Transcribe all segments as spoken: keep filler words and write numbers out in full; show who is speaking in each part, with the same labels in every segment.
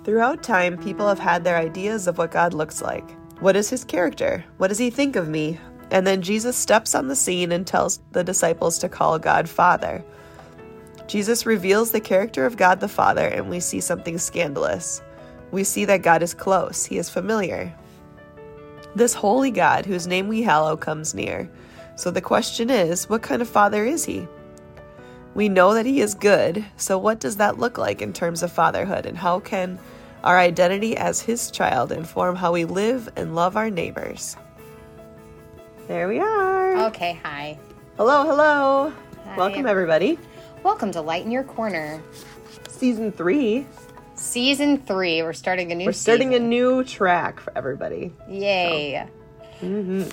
Speaker 1: Throughout time, people have had their ideas of what God looks like. What is his character? What does he think of me? And then Jesus steps on the scene and tells the disciples to call God Father. Jesus reveals the character of God the Father, and we see something scandalous. We see that God is close. He is familiar. This holy God, whose name we hallow, comes near. So the question is, what kind of Father is he? We know that he is good, so what does that look like in terms of fatherhood, and how can our identity as his child inform how we live and love our neighbors? There we are.
Speaker 2: Okay, hi.
Speaker 1: Hello, hello.
Speaker 2: Hi.
Speaker 1: Welcome, everybody.
Speaker 2: Welcome to Light in Your Corner.
Speaker 1: Season three.
Speaker 2: Season three. We're starting a new
Speaker 1: We're starting
Speaker 2: season.
Speaker 1: a new track for everybody.
Speaker 2: Yay.
Speaker 1: So. Mm-hmm.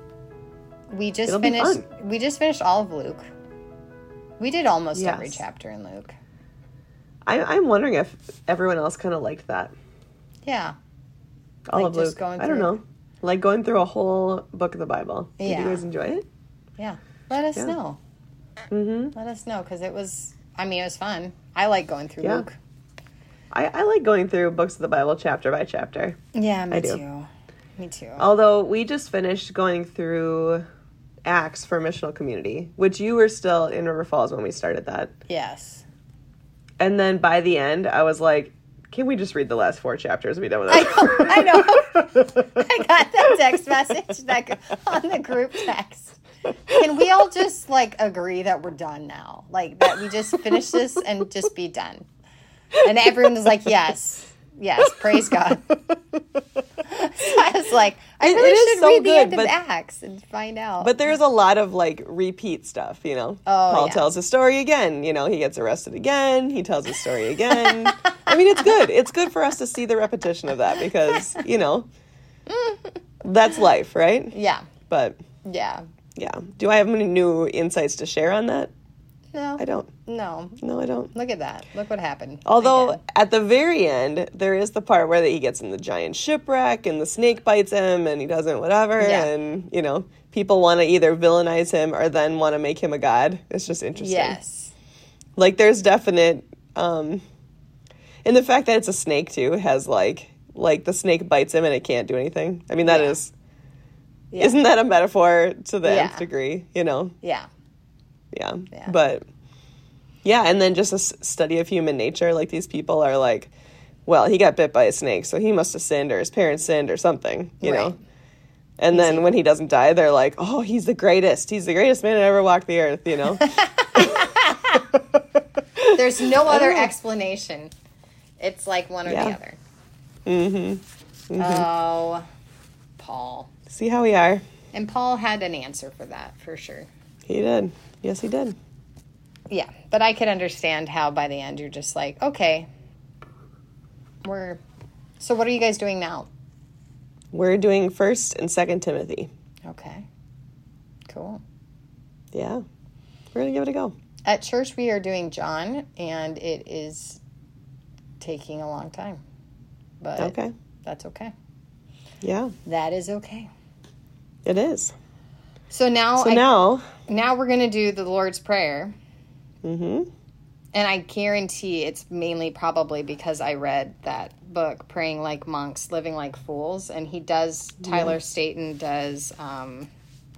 Speaker 2: We just
Speaker 1: It'll be
Speaker 2: finished
Speaker 1: fun.
Speaker 2: we just finished all of Luke. We did almost
Speaker 1: Yes.
Speaker 2: every chapter in Luke.
Speaker 1: I, I'm wondering if everyone else kind of liked that.
Speaker 2: Yeah.
Speaker 1: All
Speaker 2: Like
Speaker 1: of
Speaker 2: just
Speaker 1: Luke.
Speaker 2: going
Speaker 1: I don't
Speaker 2: through-
Speaker 1: know. Like going through a whole book of the Bible. Did
Speaker 2: Yeah.
Speaker 1: you guys enjoy it?
Speaker 2: Yeah. Let us
Speaker 1: Yeah.
Speaker 2: know.
Speaker 1: Mm-hmm.
Speaker 2: Let us know, because it was, I mean, it was fun. I like going through
Speaker 1: Yeah.
Speaker 2: Luke.
Speaker 1: I, I like going through books of the Bible chapter by chapter.
Speaker 2: Yeah, me
Speaker 1: I do.
Speaker 2: too. Me too.
Speaker 1: Although we just finished going through Acts for Missional Community, which you were still in River Falls when we started that.
Speaker 2: Yes.
Speaker 1: And then by the end, I was like, can we just read the last four chapters and be done with
Speaker 2: I
Speaker 1: it?
Speaker 2: know. I know. I got that text message that on the group text. Can we all just like agree that we're done now? Like that we just finish this and just be done. And everyone was like, yes, yes, praise God. So I was like, I
Speaker 1: It-
Speaker 2: really
Speaker 1: it is
Speaker 2: should
Speaker 1: so
Speaker 2: read the
Speaker 1: good,
Speaker 2: end
Speaker 1: but-
Speaker 2: of Acts and find out.
Speaker 1: But there's a lot of like repeat stuff, you know.
Speaker 2: Oh,
Speaker 1: Paul
Speaker 2: yeah.
Speaker 1: tells his story again. You know, he gets arrested again. He tells his story again. I mean, it's good. It's good for us to see the repetition of that because, you know, that's life, right?
Speaker 2: yeah,
Speaker 1: But
Speaker 2: yeah.
Speaker 1: yeah. Do I have any new insights to share on that?
Speaker 2: No,
Speaker 1: I don't.
Speaker 2: no.
Speaker 1: No, I don't.
Speaker 2: Look at that. Look what happened.
Speaker 1: Although
Speaker 2: Again.
Speaker 1: at the very end, there is the part where he gets in the giant shipwreck and the snake bites him and he doesn't whatever.
Speaker 2: Yeah.
Speaker 1: And, you know, people want to either villainize him or then want to make him a god. It's just interesting.
Speaker 2: Yes.
Speaker 1: Like there's definite, um, and the fact that it's a snake too has like, like the snake bites him and it can't do anything. I mean, that
Speaker 2: Yeah.
Speaker 1: is,
Speaker 2: Yeah.
Speaker 1: isn't that a metaphor to the
Speaker 2: Yeah.
Speaker 1: nth degree, you know?
Speaker 2: Yeah.
Speaker 1: Yeah.
Speaker 2: Yeah.
Speaker 1: But yeah, and then just a s- study of human nature. Like these people are like, well, he got bit by a snake, so he must have sinned or his parents sinned or something, you
Speaker 2: Right.
Speaker 1: know? And then when he doesn't die, they're like, oh, he's the greatest. He's the greatest man that ever walked the earth, you know?
Speaker 2: There's no other
Speaker 1: know.
Speaker 2: explanation. It's like one or
Speaker 1: Yeah.
Speaker 2: the other.
Speaker 1: Mm-hmm.
Speaker 2: Oh, Paul.
Speaker 1: See how we are.
Speaker 2: And Paul had an answer for that, for sure.
Speaker 1: He did. Yes, he did.
Speaker 2: Yeah, but I could understand how by the end you're just like, okay, we're... So what are you guys doing now?
Speaker 1: We're doing First and Second Timothy.
Speaker 2: Okay, cool.
Speaker 1: Yeah. We're going to give it a go.
Speaker 2: At church we are doing John, and it is taking a long time. But
Speaker 1: Okay.
Speaker 2: that's okay.
Speaker 1: Yeah,
Speaker 2: That is okay.
Speaker 1: it is.
Speaker 2: So now,
Speaker 1: So
Speaker 2: I,
Speaker 1: now,
Speaker 2: now we're going to do the Lord's Prayer.
Speaker 1: mm-hmm.
Speaker 2: And I guarantee it's mainly probably because I read that book, Praying Like Monks, Living Like Fools. And he does, Tyler
Speaker 1: Yeah.
Speaker 2: Staton does um,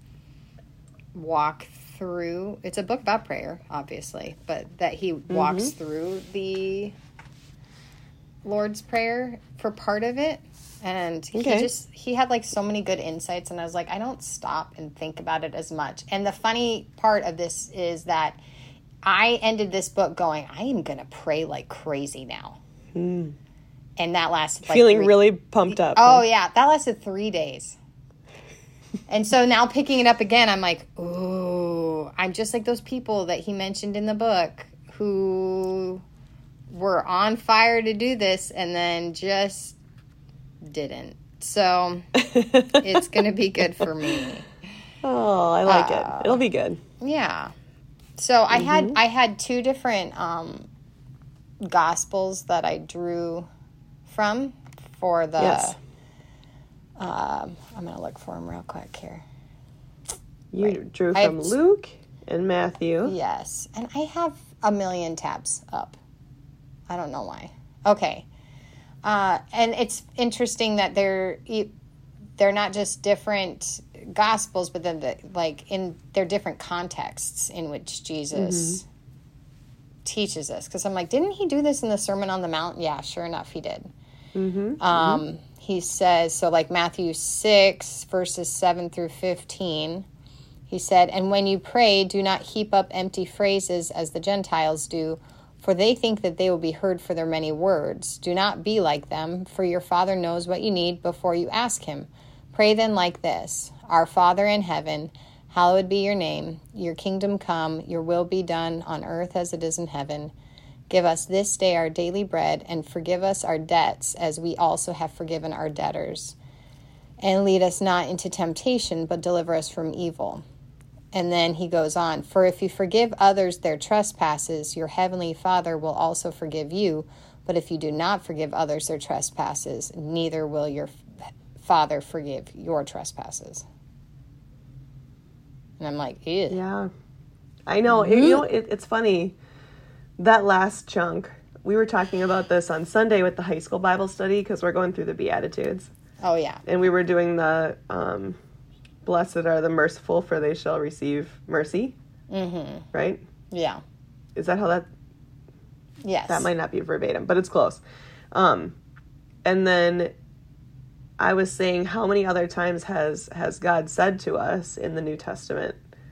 Speaker 2: walk through, it's a book about prayer, obviously, but that he walks through the Lord's Prayer for part of it. And
Speaker 1: Okay.
Speaker 2: he just, he had like so many good insights. And I was like, I don't stop and think about it as much. And the funny part of this is that I ended this book going, I am going to pray like crazy now.
Speaker 1: Mm.
Speaker 2: And that lasted like
Speaker 1: Feeling
Speaker 2: three-
Speaker 1: really pumped up.
Speaker 2: Oh,
Speaker 1: huh?
Speaker 2: yeah. That lasted three days. And so now picking it up again, I'm like, ooh, I'm just like those people that he mentioned in the book who were on fire to do this and then just didn't. So it's going to be good for me.
Speaker 1: Oh, I like
Speaker 2: Uh,
Speaker 1: it. It'll be good.
Speaker 2: Yeah. So I
Speaker 1: Mm-hmm.
Speaker 2: had I had two different um, gospels that I drew from for the.
Speaker 1: Yes.
Speaker 2: Um, I'm gonna look for them real quick here.
Speaker 1: You
Speaker 2: Right.
Speaker 1: drew
Speaker 2: I
Speaker 1: from
Speaker 2: have-
Speaker 1: Luke and Matthew.
Speaker 2: Yes, and I have a million tabs up. I don't know why. Okay. Uh, and it's interesting that they're they're not just different gospels, but then the, like in they're different contexts in which Jesus mm-hmm. teaches us. Because I'm like, didn't he do this in the Sermon on the Mount? Yeah, sure enough, he did. Mm-hmm. Um, mm-hmm. He says, so like Matthew six, verses seven through fifteen, he said, "And when you pray, do not heap up empty phrases as the Gentiles do, for they think that they will be heard for their many words. Do not be like them, for your Father knows what you need before you ask him. Pray then like this: Our Father in heaven, hallowed be your name. Your kingdom come, your will be done on earth as it is in heaven. Give us this day our daily bread, and forgive us our debts as we also have forgiven our debtors. And lead us not into temptation, but deliver us from evil." And then he goes on, "For if you forgive others their trespasses, your heavenly Father will also forgive you. But if you do not forgive others their trespasses, neither will your Father forgive your trespasses." And I'm like, ew.
Speaker 1: Yeah. I know. Mm-hmm. It, you know, it, it's funny. That last chunk, we were talking about this on Sunday with the high school Bible study because we're going through the Beatitudes.
Speaker 2: Oh, yeah.
Speaker 1: And we were doing the... Um, Blessed are the merciful, for they shall receive mercy. Mm-hmm. Right?
Speaker 2: Yeah.
Speaker 1: Is that how that...
Speaker 2: Yes.
Speaker 1: That might not be verbatim, but it's close. Um, and then I was saying, how many other times has, has God said to us in the New Testament,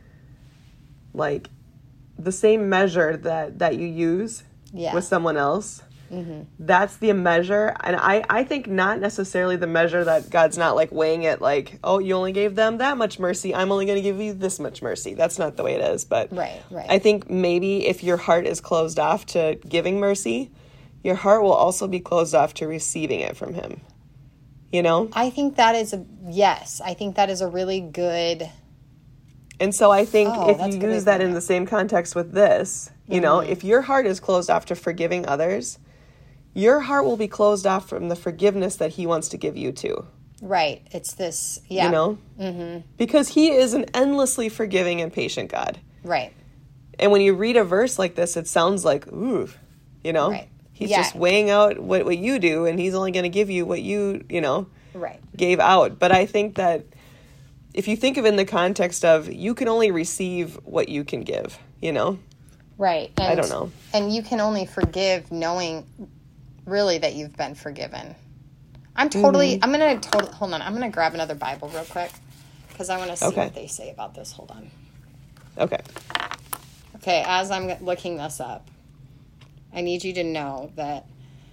Speaker 1: like, the same measure that, that you use yeah. with someone else... Mm-hmm. That's the measure, and I, I think not necessarily the measure that God's not like weighing it like, oh, you only gave them that much mercy, I'm only going to give you this much mercy. That's not the way it is. But
Speaker 2: right, right.
Speaker 1: I think maybe if your heart is closed off to giving mercy, your heart will also be closed off to receiving it from him. You know?
Speaker 2: I think that is a yes. I think that is a really good.
Speaker 1: And so I think oh, if you use that in the same context with this, you mm-hmm. know, if your heart is closed off to forgiving others, your heart will be closed off from the forgiveness that he wants to give you too.
Speaker 2: Right. It's this, yeah.
Speaker 1: You know? Mm-hmm. Because he is an endlessly forgiving and patient God.
Speaker 2: Right.
Speaker 1: And when you read a verse like this, it sounds like, ooh, you know?
Speaker 2: Right.
Speaker 1: He's
Speaker 2: yeah.
Speaker 1: just weighing out what, what you do, and he's only going to give you what you, you know,
Speaker 2: right.
Speaker 1: gave out. But I think that if you think of it in the context of, you can only receive what you can give, you know?
Speaker 2: Right. And,
Speaker 1: I don't know.
Speaker 2: And you can only forgive knowing... really that you've been forgiven. I'm totally, mm-hmm. I'm going to totally, hold on, I'm going to grab another Bible real quick because I want to see okay. what they say about this. Hold on.
Speaker 1: Okay.
Speaker 2: Okay, as I'm looking this up, I need you to know that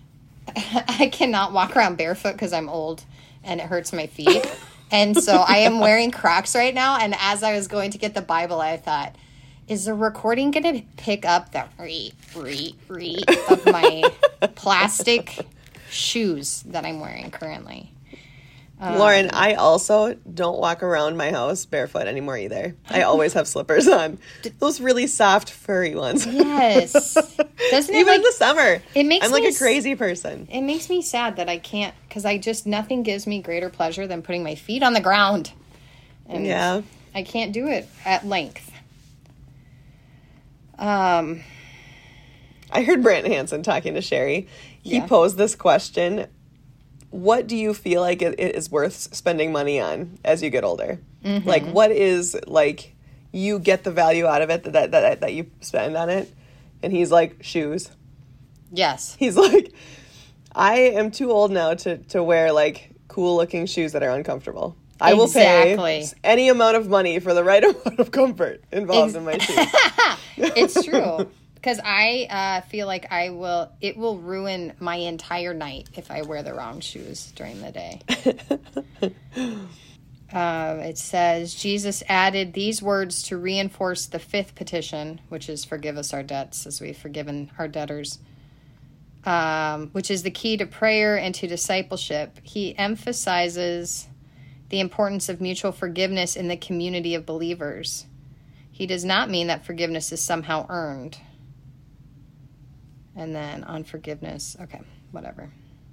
Speaker 2: I cannot walk around barefoot because I'm old and it hurts my feet. And so I am wearing Crocs right now, and as I was going to get the Bible, I thought, is the recording going to pick up the reet, reet, reet of my plastic shoes that I'm wearing currently? Um,
Speaker 1: Lauren, I also don't walk around my house barefoot anymore either. I always have slippers on. Those really soft, furry ones.
Speaker 2: Yes. Doesn't it
Speaker 1: Even
Speaker 2: like,
Speaker 1: in the summer.
Speaker 2: It makes
Speaker 1: I'm like
Speaker 2: me,
Speaker 1: a crazy person.
Speaker 2: It makes me sad that I can't, because I just, nothing gives me greater pleasure than putting my feet on the ground. And
Speaker 1: yeah.
Speaker 2: I can't do it at length. Um,
Speaker 1: I heard Brant Hansen talking to Sherry. He yeah. posed this question: what do you feel like it is worth spending money on as you get older? Mm-hmm. Like, what is, like, you get the value out of it that, that that you spend on it? And he's like, shoes.
Speaker 2: Yes.
Speaker 1: He's like, I am too old now to, to wear, like, cool-looking shoes that are uncomfortable. I will
Speaker 2: exactly.
Speaker 1: pay any amount of money for the right amount of comfort involved Ex- in my shoes.
Speaker 2: It's true. Because I uh, feel like I will, it will ruin my entire night if I wear the wrong shoes during the day. uh, it says, Jesus added these words to reinforce the fifth petition, which is forgive us our debts as we've forgiven our debtors, um, which is the key to prayer and to discipleship. He emphasizes the importance of mutual forgiveness in the community of believers. He does not mean that forgiveness is somehow earned. And then on forgiveness, okay, whatever.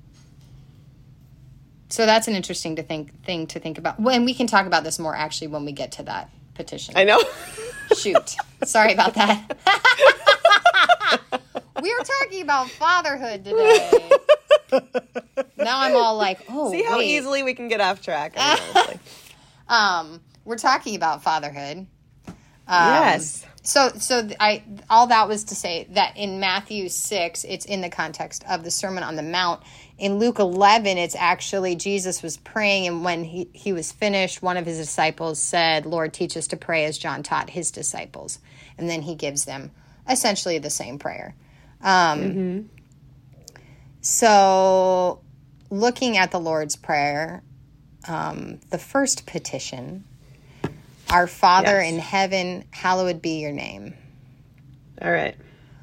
Speaker 2: So that's an interesting to think thing to think about. When we can talk about this more actually when we get to that petition.
Speaker 1: I know.
Speaker 2: Shoot. Sorry about that. We are talking about fatherhood today. Now I'm all like, oh,
Speaker 1: See how
Speaker 2: wait.
Speaker 1: easily we can get off track. I know, it's like-
Speaker 2: Um, we're talking about fatherhood. Um,
Speaker 1: yes.
Speaker 2: So, so I all that was to say that in Matthew six, it's in the context of the Sermon on the Mount. In Luke eleven, it's actually Jesus was praying, and when he, he was finished, one of his disciples said, "Lord, teach us to pray as John taught his disciples." And then he gives them essentially the same prayer. Um,
Speaker 1: mm-hmm.
Speaker 2: So, looking at the Lord's Prayer, um, the first petition, Our Father
Speaker 1: Yes.
Speaker 2: in heaven, hallowed be your name.
Speaker 1: All right.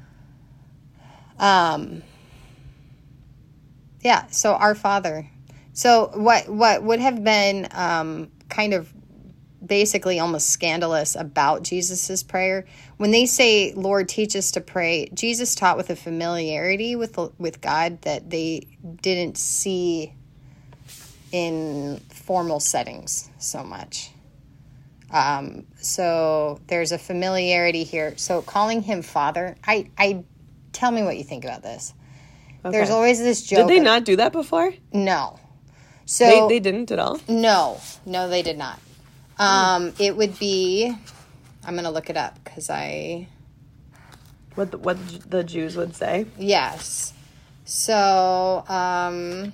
Speaker 2: Um, yeah, so Our Father. So what what would have been um, kind of basically almost scandalous about Jesus's prayer, when they say, Lord, teach us to pray, Jesus taught with a familiarity with with God that they didn't see in formal settings so much. Um, so there's a familiarity here. So calling him Father, I, I tell me what you think about this.
Speaker 1: Okay.
Speaker 2: There's always this joke.
Speaker 1: Did they not do that before?
Speaker 2: No. So
Speaker 1: They they didn't at all?
Speaker 2: no, no, they did not. Um, it would be, I'm going to look it up because I,
Speaker 1: What the, what the Jews would say?
Speaker 2: yes. So, um,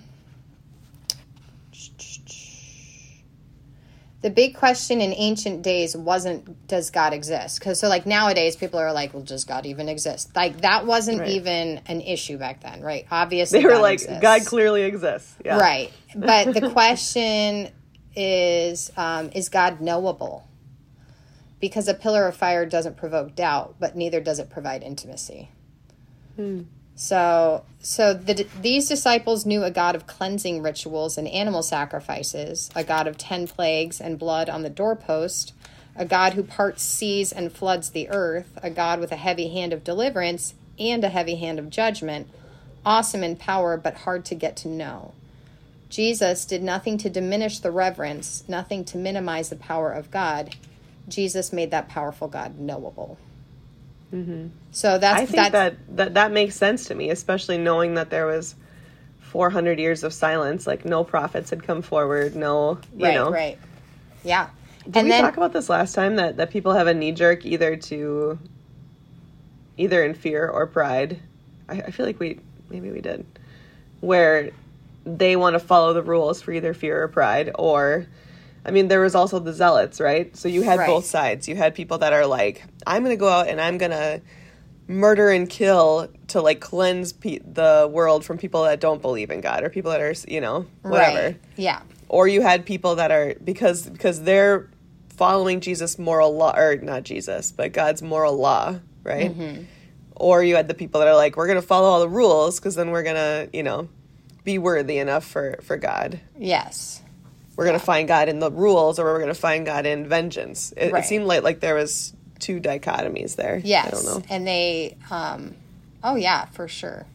Speaker 2: the big question in ancient days wasn't, does God exist? Because so like nowadays people are like, well, does God even exist? Like that wasn't
Speaker 1: Right.
Speaker 2: even an issue back then, right? Obviously
Speaker 1: They were
Speaker 2: God
Speaker 1: like,
Speaker 2: exists.
Speaker 1: God clearly exists. Yeah.
Speaker 2: Right. But the question is, um, is God knowable? Because a pillar of fire doesn't provoke doubt, but neither does it provide intimacy.
Speaker 1: Hmm.
Speaker 2: So, so the, these disciples knew a God of cleansing rituals and animal sacrifices, a God of ten plagues and blood on the doorpost, a God who parts seas and floods the earth, a God with a heavy hand of deliverance and a heavy hand of judgment, awesome in power but hard to get to know. Jesus did nothing to diminish the reverence, nothing to minimize the power of God. Jesus made that powerful God knowable.
Speaker 1: Mm-hmm.
Speaker 2: So that's
Speaker 1: I think
Speaker 2: that's,
Speaker 1: that, that that makes sense to me, especially knowing that there was four hundred years of silence, like no prophets had come forward, no, you
Speaker 2: right,
Speaker 1: know.
Speaker 2: right, yeah.
Speaker 1: Did
Speaker 2: and
Speaker 1: we
Speaker 2: then,
Speaker 1: talk about this last time, that, that people have a knee-jerk either to, either in fear or pride? I, I feel like we, maybe we did, where they want to follow the rules for either fear or pride, or, I mean, there was also the zealots, right? So you had
Speaker 2: Right.
Speaker 1: both sides. You had people that are like, I'm going to go out and I'm going to murder and kill to, like, cleanse pe- the world from people that don't believe in God, or people that are, you know, whatever.
Speaker 2: right, yeah,
Speaker 1: Or you had people that are, because because they're following Jesus' moral law, or not Jesus, but God's moral law, right?
Speaker 2: Mm-hmm.
Speaker 1: Or you had the people that are like, we're going to follow all the rules because then we're going to, you know, be worthy enough for, for God.
Speaker 2: yes.
Speaker 1: We're going to find God in the rules, or we're going to find God in vengeance. It,
Speaker 2: Right.
Speaker 1: it seemed like, like there was two dichotomies there.
Speaker 2: Yes,
Speaker 1: I don't know.
Speaker 2: and they, um, oh yeah, for sure.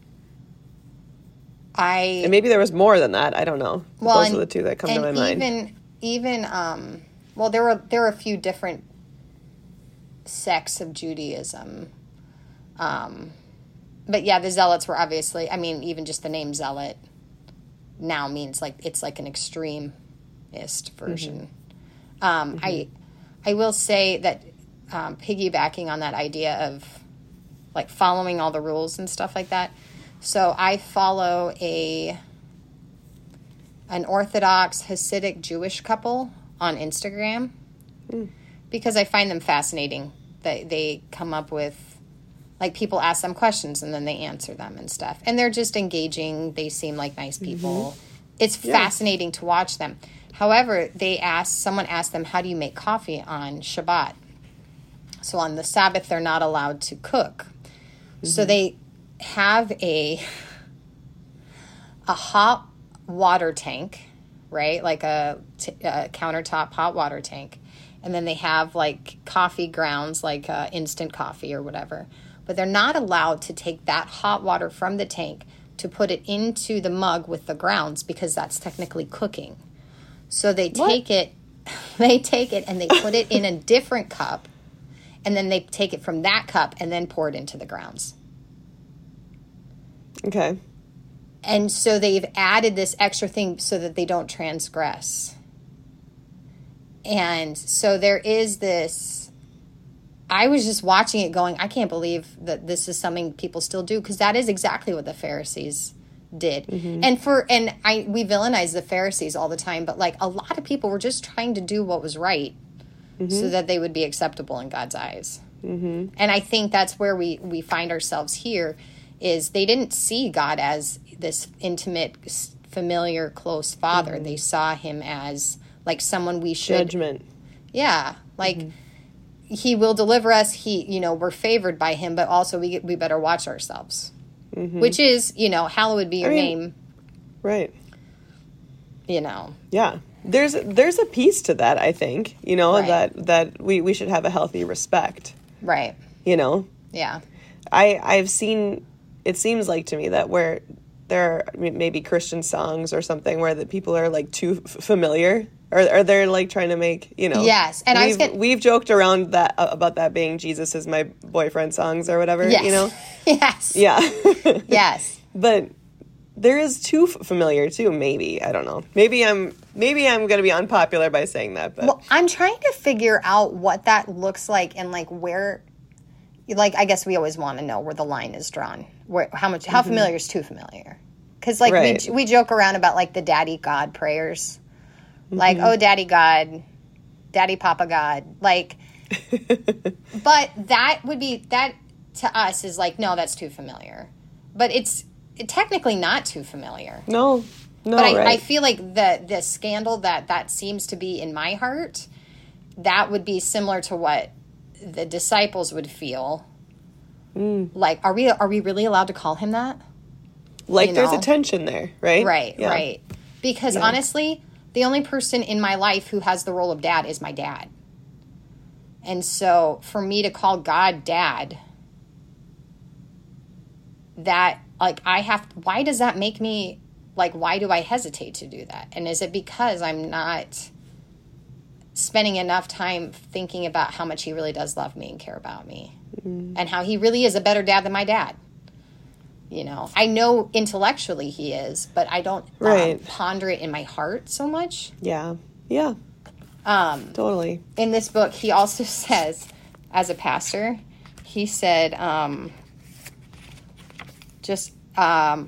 Speaker 2: I
Speaker 1: And maybe there was more than that. I don't know. But
Speaker 2: well,
Speaker 1: those
Speaker 2: and,
Speaker 1: are the two that come
Speaker 2: and
Speaker 1: to my mind.
Speaker 2: even even um, well, there were there were a few different sects of Judaism, um, but yeah, the zealots were obviously. I mean, even just the name zealot now means like it's like an extremist version. Mm-hmm. Um, mm-hmm. I I will say that um, piggybacking on that idea of like following all the rules and stuff like that. So I follow a an Orthodox Hasidic Jewish couple on Instagram mm. because I find them fascinating. They they come up with, like, people ask them questions and then they answer them and stuff. And they're just engaging. They seem like nice people. Mm-hmm. It's yeah. fascinating to watch them. However, they asked, someone asked them, how do you make coffee on Shabbat? So on the Sabbath, they're not allowed to cook. Mm-hmm. So they have a a hot water tank, right? Like a, t- a countertop hot water tank. And then they have like coffee grounds, like uh, instant coffee or whatever. But they're not allowed to take that hot water from the tank to put it into the mug with the grounds because that's technically cooking. So they take what? it, they take it and they put it in a different cup. And then they take it from that cup and then pour it into the grounds.
Speaker 1: Okay.
Speaker 2: And so they've added this extra thing so that they don't transgress. And so there is this, I was just watching it going, I can't believe that this is something people still do, because that is exactly what the Pharisees did. Mm-hmm. And for and I we villainize the Pharisees all the time, but like a lot of people were just trying to do what was right, mm-hmm. so that they would be acceptable in God's eyes. Mm-hmm. And I think that's where we, we find ourselves here, is they didn't see God as this intimate, familiar, close father. Mm-hmm. They saw him as like someone we should...
Speaker 1: Judgment.
Speaker 2: Yeah. Like, mm-hmm. he will deliver us. He, you know, we're favored by him, but also we we better watch ourselves. Mm-hmm. Which is, you know, hallowed be your I mean, name.
Speaker 1: Right.
Speaker 2: You know.
Speaker 1: Yeah. There's there's a piece to that, I think, you know, right. that, that we, we should have a healthy respect.
Speaker 2: Right.
Speaker 1: You know?
Speaker 2: Yeah.
Speaker 1: I, I've seen, it seems like to me that where there are maybe Christian songs or something where the people are like too f- familiar, or, or they're like trying to make, you know.
Speaker 2: Yes. And
Speaker 1: we've,
Speaker 2: I was gonna...
Speaker 1: we've joked around that uh, about that being Jesus is my boyfriend songs or whatever,
Speaker 2: yes.
Speaker 1: you know?
Speaker 2: Yes.
Speaker 1: Yeah.
Speaker 2: Yes.
Speaker 1: But there is too f- familiar too, maybe. I don't know. Maybe I'm maybe I'm going to be unpopular by saying that. But
Speaker 2: well, I'm trying to figure out what that looks like and like where, like, I guess we always want to know where the line is drawn. Where how much how mm-hmm. familiar is too familiar? Because like right. we we joke around about like the Daddy God prayers, mm-hmm. like oh Daddy God, Daddy Papa God, like. But that would be that to us is like no, that's too familiar, but it's. Technically not too familiar.
Speaker 1: No, no,
Speaker 2: But I,
Speaker 1: right.
Speaker 2: I feel like the the scandal that that seems to be in my heart, that would be similar to what the disciples would feel. Mm. Like, are we are we really allowed to call him that?
Speaker 1: Like,
Speaker 2: you
Speaker 1: there's
Speaker 2: know?
Speaker 1: a tension there, right?
Speaker 2: Right,
Speaker 1: yeah.
Speaker 2: right. Because
Speaker 1: yeah.
Speaker 2: honestly, the only person in my life who has the role of dad is my dad. And so, for me to call God dad, that... Like, I have, why does that make me, like, why do I hesitate to do that? And is it because I'm not spending enough time thinking about how much he really does love me and care about me? Mm-hmm. And how he really is a better dad than my dad? You know, I know intellectually he is, but I don't
Speaker 1: right.
Speaker 2: um, ponder it in my heart so much.
Speaker 1: Yeah, yeah.
Speaker 2: Um,
Speaker 1: totally.
Speaker 2: In this book, he also says, as a pastor, he said, um... Just, um,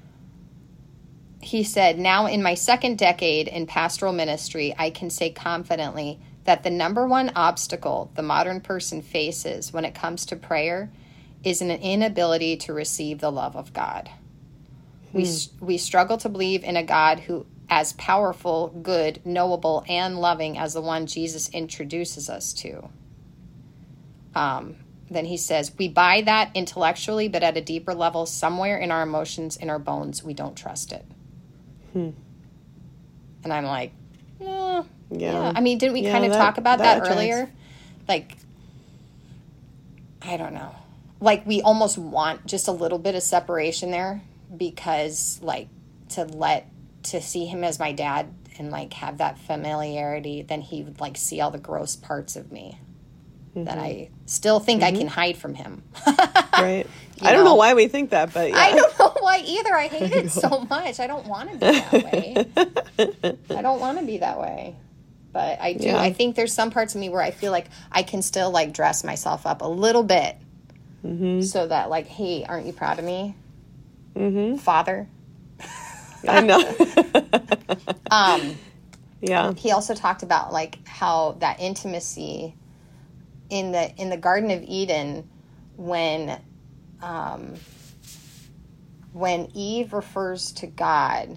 Speaker 2: he said, now in my second decade in pastoral ministry, I can say confidently that the number one obstacle the modern person faces when it comes to prayer is an inability to receive the love of God. Hmm. We, we struggle to believe in a God who, as powerful, good, knowable, and loving as the one Jesus introduces us to. Um, Then he says, we buy that intellectually, but at a deeper level, somewhere in our emotions, in our bones, we don't trust it. Hmm. And I'm like, yeah, yeah. yeah. I mean, didn't we yeah, kind of that, talk about that, that earlier? Like, I don't know. Like, we almost want just a little bit of separation there because, like, to let, to see him as my dad and, like, have that familiarity, then he would, like, see all the gross parts of me. Mm-hmm. That I still think mm-hmm. I can hide from him.
Speaker 1: Right. I don't know? know why we think that, but yeah.
Speaker 2: I don't know why either. I hate I it so much. I don't want to be that way. I don't want to be that way. But I do. Yeah. I think there's some parts of me where I feel like I can still, like, dress myself up a little bit. Mm-hmm. So that, like, hey, aren't you proud of me? Mm-hmm. Father?
Speaker 1: I know.
Speaker 2: um,
Speaker 1: yeah.
Speaker 2: He also talked about, like, how that intimacy... In the in the Garden of Eden, when um, when Eve refers to God,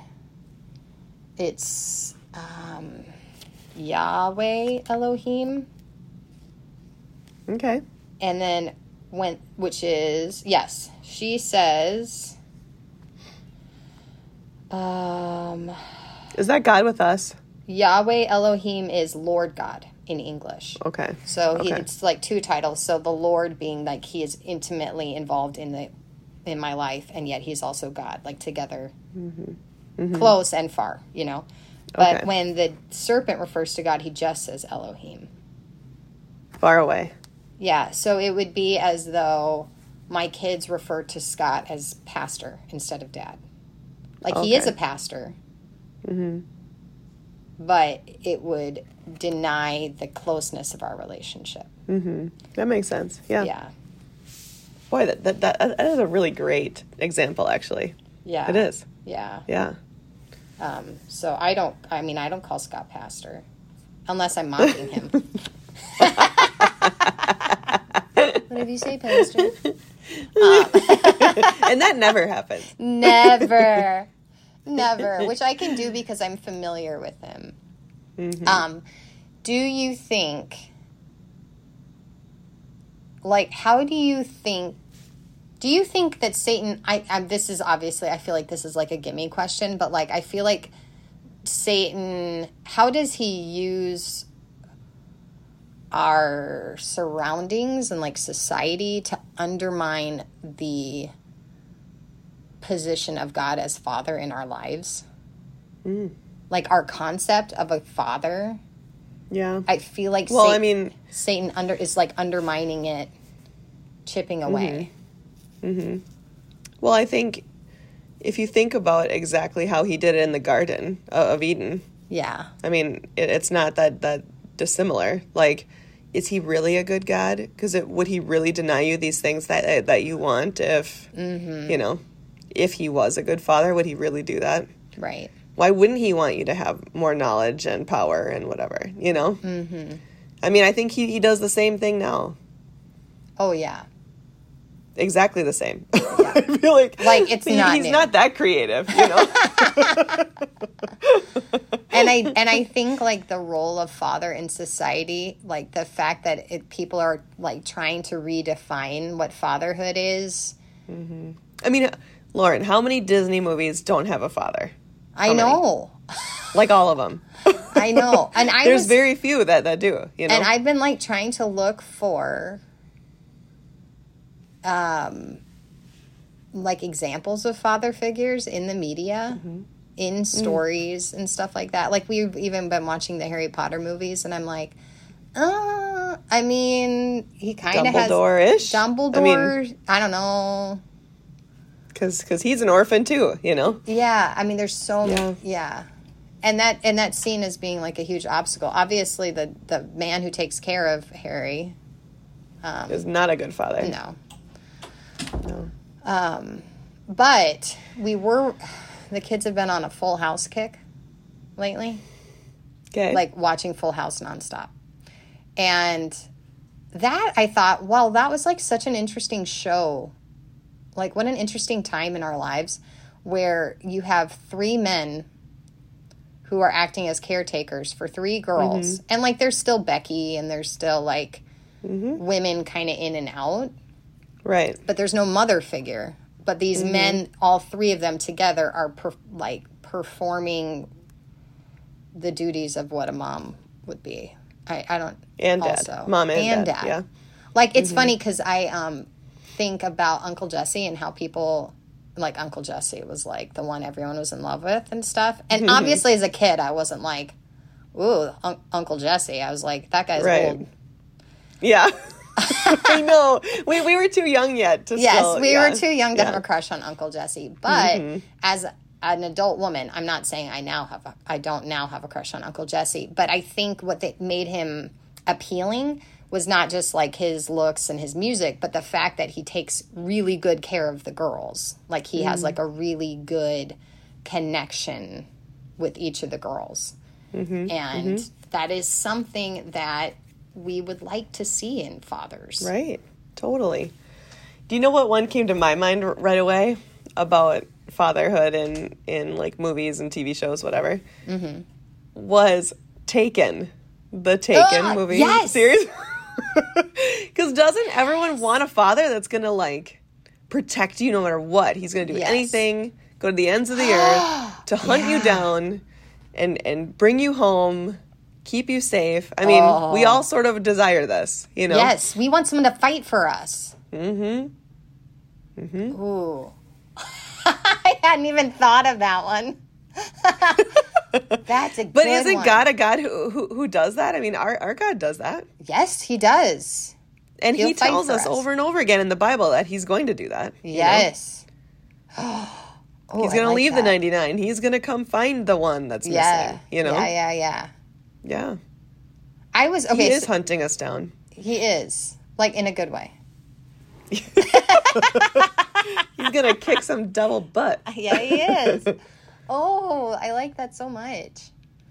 Speaker 2: it's um, Yahweh Elohim.
Speaker 1: Okay.
Speaker 2: And then when which is yes, she says, um,
Speaker 1: is that God with us?
Speaker 2: Yahweh Elohim is Lord God. In English.
Speaker 1: Okay.
Speaker 2: So he,
Speaker 1: okay.
Speaker 2: it's like two titles. So the Lord being like he is intimately involved in the in my life, and yet he's also God, like together, mm-hmm. Mm-hmm. close and far, you know. But okay. when the serpent refers to God, he just says Elohim.
Speaker 1: Far away.
Speaker 2: Yeah. So it would be as though my kids refer to Scott as pastor instead of dad. Like, he is
Speaker 1: Okay.
Speaker 2: a pastor.
Speaker 1: Mm-hmm.
Speaker 2: But it would deny the closeness of our relationship.
Speaker 1: Mm-hmm. That makes sense. Yeah.
Speaker 2: Yeah.
Speaker 1: Boy, that, that that that is a really great example, actually.
Speaker 2: Yeah.
Speaker 1: It is.
Speaker 2: Yeah.
Speaker 1: Yeah.
Speaker 2: Um, so I don't, I mean, I don't call Scott pastor unless I'm mocking him. What did you say, pastor? Um,
Speaker 1: And that never happens.
Speaker 2: never. Never. Which I can do because I'm familiar with him.
Speaker 1: Mm-hmm.
Speaker 2: Um, do you think, like, how do you think, do you think that Satan, I, I this is obviously, I feel like this is like a gimme question, but like, I feel like Satan, how does he use our surroundings and like society to undermine the position of God as Father in our lives?
Speaker 1: Mm.
Speaker 2: Like our concept of a father,
Speaker 1: Yeah.
Speaker 2: I feel like
Speaker 1: Well,
Speaker 2: Satan,
Speaker 1: I mean,
Speaker 2: Satan under is like undermining it, chipping away.
Speaker 1: Mm-hmm. Well, I think if you think about exactly how he did it in the Garden of Eden,
Speaker 2: Yeah.
Speaker 1: I mean, it, it's not that, that dissimilar. Like, is he really a good God? Because would he really deny you these things that that you want if,
Speaker 2: Mm-hmm.
Speaker 1: you know, if he was a good father, would he really do that?
Speaker 2: Right.
Speaker 1: Why wouldn't he want you to have more knowledge and power and whatever, you know?
Speaker 2: Mm-hmm.
Speaker 1: I mean, I think he, he does the same thing now.
Speaker 2: Oh yeah.
Speaker 1: Exactly the same. I feel like,
Speaker 2: Like, it's
Speaker 1: he-
Speaker 2: not
Speaker 1: he's
Speaker 2: new.
Speaker 1: not that creative, you know?
Speaker 2: And I and I think like the role of father in society, like the fact that it, people are like trying to redefine what fatherhood is.
Speaker 1: I mean, Lauren, how many Disney movies don't have a father?
Speaker 2: I
Speaker 1: How many?
Speaker 2: know.
Speaker 1: Like all of them.
Speaker 2: I know. And I
Speaker 1: There's
Speaker 2: was
Speaker 1: very few that, that do, you know?
Speaker 2: and I've been like trying to look for um like examples of father figures in the media,
Speaker 1: Mm-hmm.
Speaker 2: in
Speaker 1: Mm.
Speaker 2: stories and stuff like that. Like we've even been watching the Harry Potter movies and I'm like, uh, I mean, he kind of has
Speaker 1: Dumbledore-ish?
Speaker 2: Dumbledore.
Speaker 1: I
Speaker 2: I,
Speaker 1: mean,
Speaker 2: don't know.
Speaker 1: because he's an orphan too, you know?
Speaker 2: Yeah, I mean, there's so
Speaker 1: Yeah.
Speaker 2: many. Yeah, and that and that scene as being like a huge obstacle. Obviously, the the man who takes care of Harry, um,
Speaker 1: Is not a good father.
Speaker 2: no.
Speaker 1: No.
Speaker 2: Um, but we were, the kids have been on a Full House kick lately,
Speaker 1: Okay.
Speaker 2: like watching Full House nonstop. And that I thought, well, that was like such an interesting show. Like, what an interesting time in our lives where you have three men who are acting as caretakers for three girls. And like, there's still Becky and there's still like
Speaker 1: Mm-hmm.
Speaker 2: women kind of in and out.
Speaker 1: Right.
Speaker 2: But there's no mother figure. But these
Speaker 1: Mm-hmm.
Speaker 2: men, all three of them together, are per, like performing the duties of what a mom would be. I, I don't.
Speaker 1: And dad.
Speaker 2: also.
Speaker 1: Mom and dad, yeah.
Speaker 2: Like it's funny because I um think about Uncle Jesse and how people like Uncle Jesse was like the one everyone was in love with and stuff. And obviously, as a kid, I wasn't like, "Ooh, un- Uncle Jesse." I was like, "That guy's
Speaker 1: Right.
Speaker 2: old."
Speaker 1: Yeah. I know. We we were too young yet to
Speaker 2: Yes,
Speaker 1: still,
Speaker 2: we
Speaker 1: yeah.
Speaker 2: were too young to
Speaker 1: Yeah.
Speaker 2: have a crush on Uncle Jesse. But as an adult woman, I'm not saying I now have a, I don't now have a crush on Uncle Jesse. But I think what that made him appealing was not just like his looks and his music, but the fact that he takes really good care of the girls. Like he has like a really good connection with each of the girls.
Speaker 1: Mm-hmm.
Speaker 2: And that is something that we would like to see in fathers.
Speaker 1: Right. Totally. Do you know what one came to my mind r- right away about fatherhood in, in like movies and T V shows, whatever? Mm-hmm. Was Taken. The Taken
Speaker 2: Ugh,
Speaker 1: movie
Speaker 2: yes!
Speaker 1: series. Because doesn't everyone want a father that's going to like protect you no matter what? He's going to do
Speaker 2: Yes.
Speaker 1: anything, go to the ends of the earth to hunt you
Speaker 2: Yeah.
Speaker 1: down and, and bring you home, keep you safe. I mean,
Speaker 2: Oh.
Speaker 1: we all sort of desire this, you know?
Speaker 2: Yes, we want someone to fight for us.
Speaker 1: Mm-hmm. Mm-hmm.
Speaker 2: Ooh. I hadn't even thought of that one. That's a good
Speaker 1: But isn't
Speaker 2: one.
Speaker 1: God a God who, who who does that? I mean, our, our God does that.
Speaker 2: Yes, he does.
Speaker 1: And
Speaker 2: He'll
Speaker 1: he
Speaker 2: fight
Speaker 1: tells
Speaker 2: for
Speaker 1: us
Speaker 2: us.
Speaker 1: over and over again in the Bible that he's going to do that. you know?
Speaker 2: Yes. Oh,
Speaker 1: He's
Speaker 2: I
Speaker 1: going to
Speaker 2: like
Speaker 1: leave
Speaker 2: that.
Speaker 1: the ninety-nine. He's going to come find the one that's
Speaker 2: Yeah.
Speaker 1: missing, you know?
Speaker 2: Yeah, yeah, yeah.
Speaker 1: Yeah.
Speaker 2: I was, okay.
Speaker 1: He is
Speaker 2: so-
Speaker 1: hunting us down.
Speaker 2: he is. Like, in a good way.
Speaker 1: He's going to kick some double butt.
Speaker 2: Yeah, he is. Oh, I like that so much.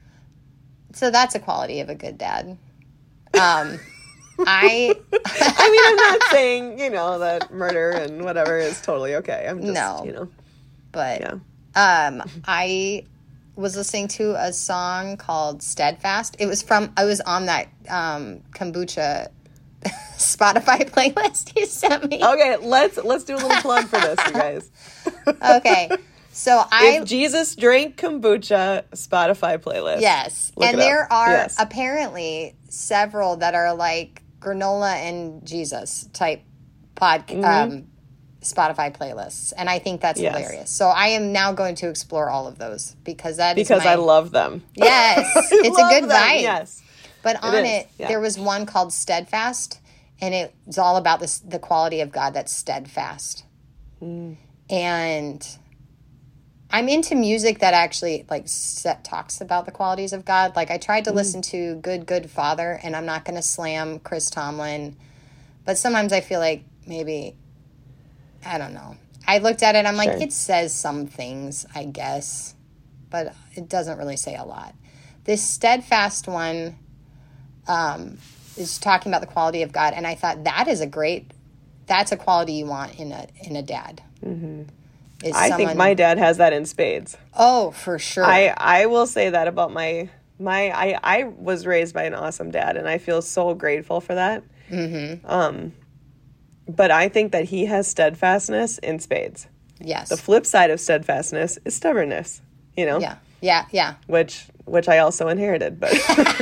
Speaker 2: So that's a quality of a good dad. Um, I...
Speaker 1: I mean, I'm not saying, you know, that murder and whatever is totally okay. I'm just,
Speaker 2: No.
Speaker 1: you know.
Speaker 2: But
Speaker 1: Yeah.
Speaker 2: um, I was listening to a song called Steadfast. It was from, I was on that um, kombucha Spotify playlist you sent me.
Speaker 1: Okay, let's let's do a little plug for this, you guys.
Speaker 2: Okay. So I...
Speaker 1: If Jesus drank kombucha, Spotify playlist.
Speaker 2: Yes.
Speaker 1: Look
Speaker 2: And
Speaker 1: it up.
Speaker 2: there are
Speaker 1: Yes.
Speaker 2: apparently several that are like granola and Jesus type pod um, Spotify playlists. And I think that's
Speaker 1: Yes.
Speaker 2: hilarious. So I am now going to explore all of those because that is
Speaker 1: Because
Speaker 2: my...
Speaker 1: I love them.
Speaker 2: Yes.
Speaker 1: I
Speaker 2: It's a
Speaker 1: love
Speaker 2: good
Speaker 1: them,
Speaker 2: vibe.
Speaker 1: Yes.
Speaker 2: But on
Speaker 1: is,
Speaker 2: it,
Speaker 1: yeah.
Speaker 2: there was one called Steadfast, and it's all about this the quality of God that's steadfast.
Speaker 1: Mm.
Speaker 2: And I'm into music that actually like set, talks about the qualities of God. Like I tried to
Speaker 1: Mm.
Speaker 2: listen to Good Good Father, and I'm not going to slam Chris Tomlin, but sometimes I feel like maybe I don't know. I looked at it, I'm like,
Speaker 1: Sure.
Speaker 2: it says some things, I guess, but it doesn't really say a lot. This Steadfast one um, is talking about the quality of God, and I thought that is a great, that's a quality you want in a in a dad. Mm-hmm. Is
Speaker 1: I
Speaker 2: someone,
Speaker 1: think my dad has that in spades.
Speaker 2: oh, for sure.
Speaker 1: I, I will say that about my my I, I was raised by an awesome dad, and I feel so grateful for that. Mm-hmm. Um, but I think that he has steadfastness in spades.
Speaker 2: yes.
Speaker 1: The flip side of steadfastness is stubbornness. You know,
Speaker 2: yeah. Yeah. Yeah.
Speaker 1: which which I also inherited. But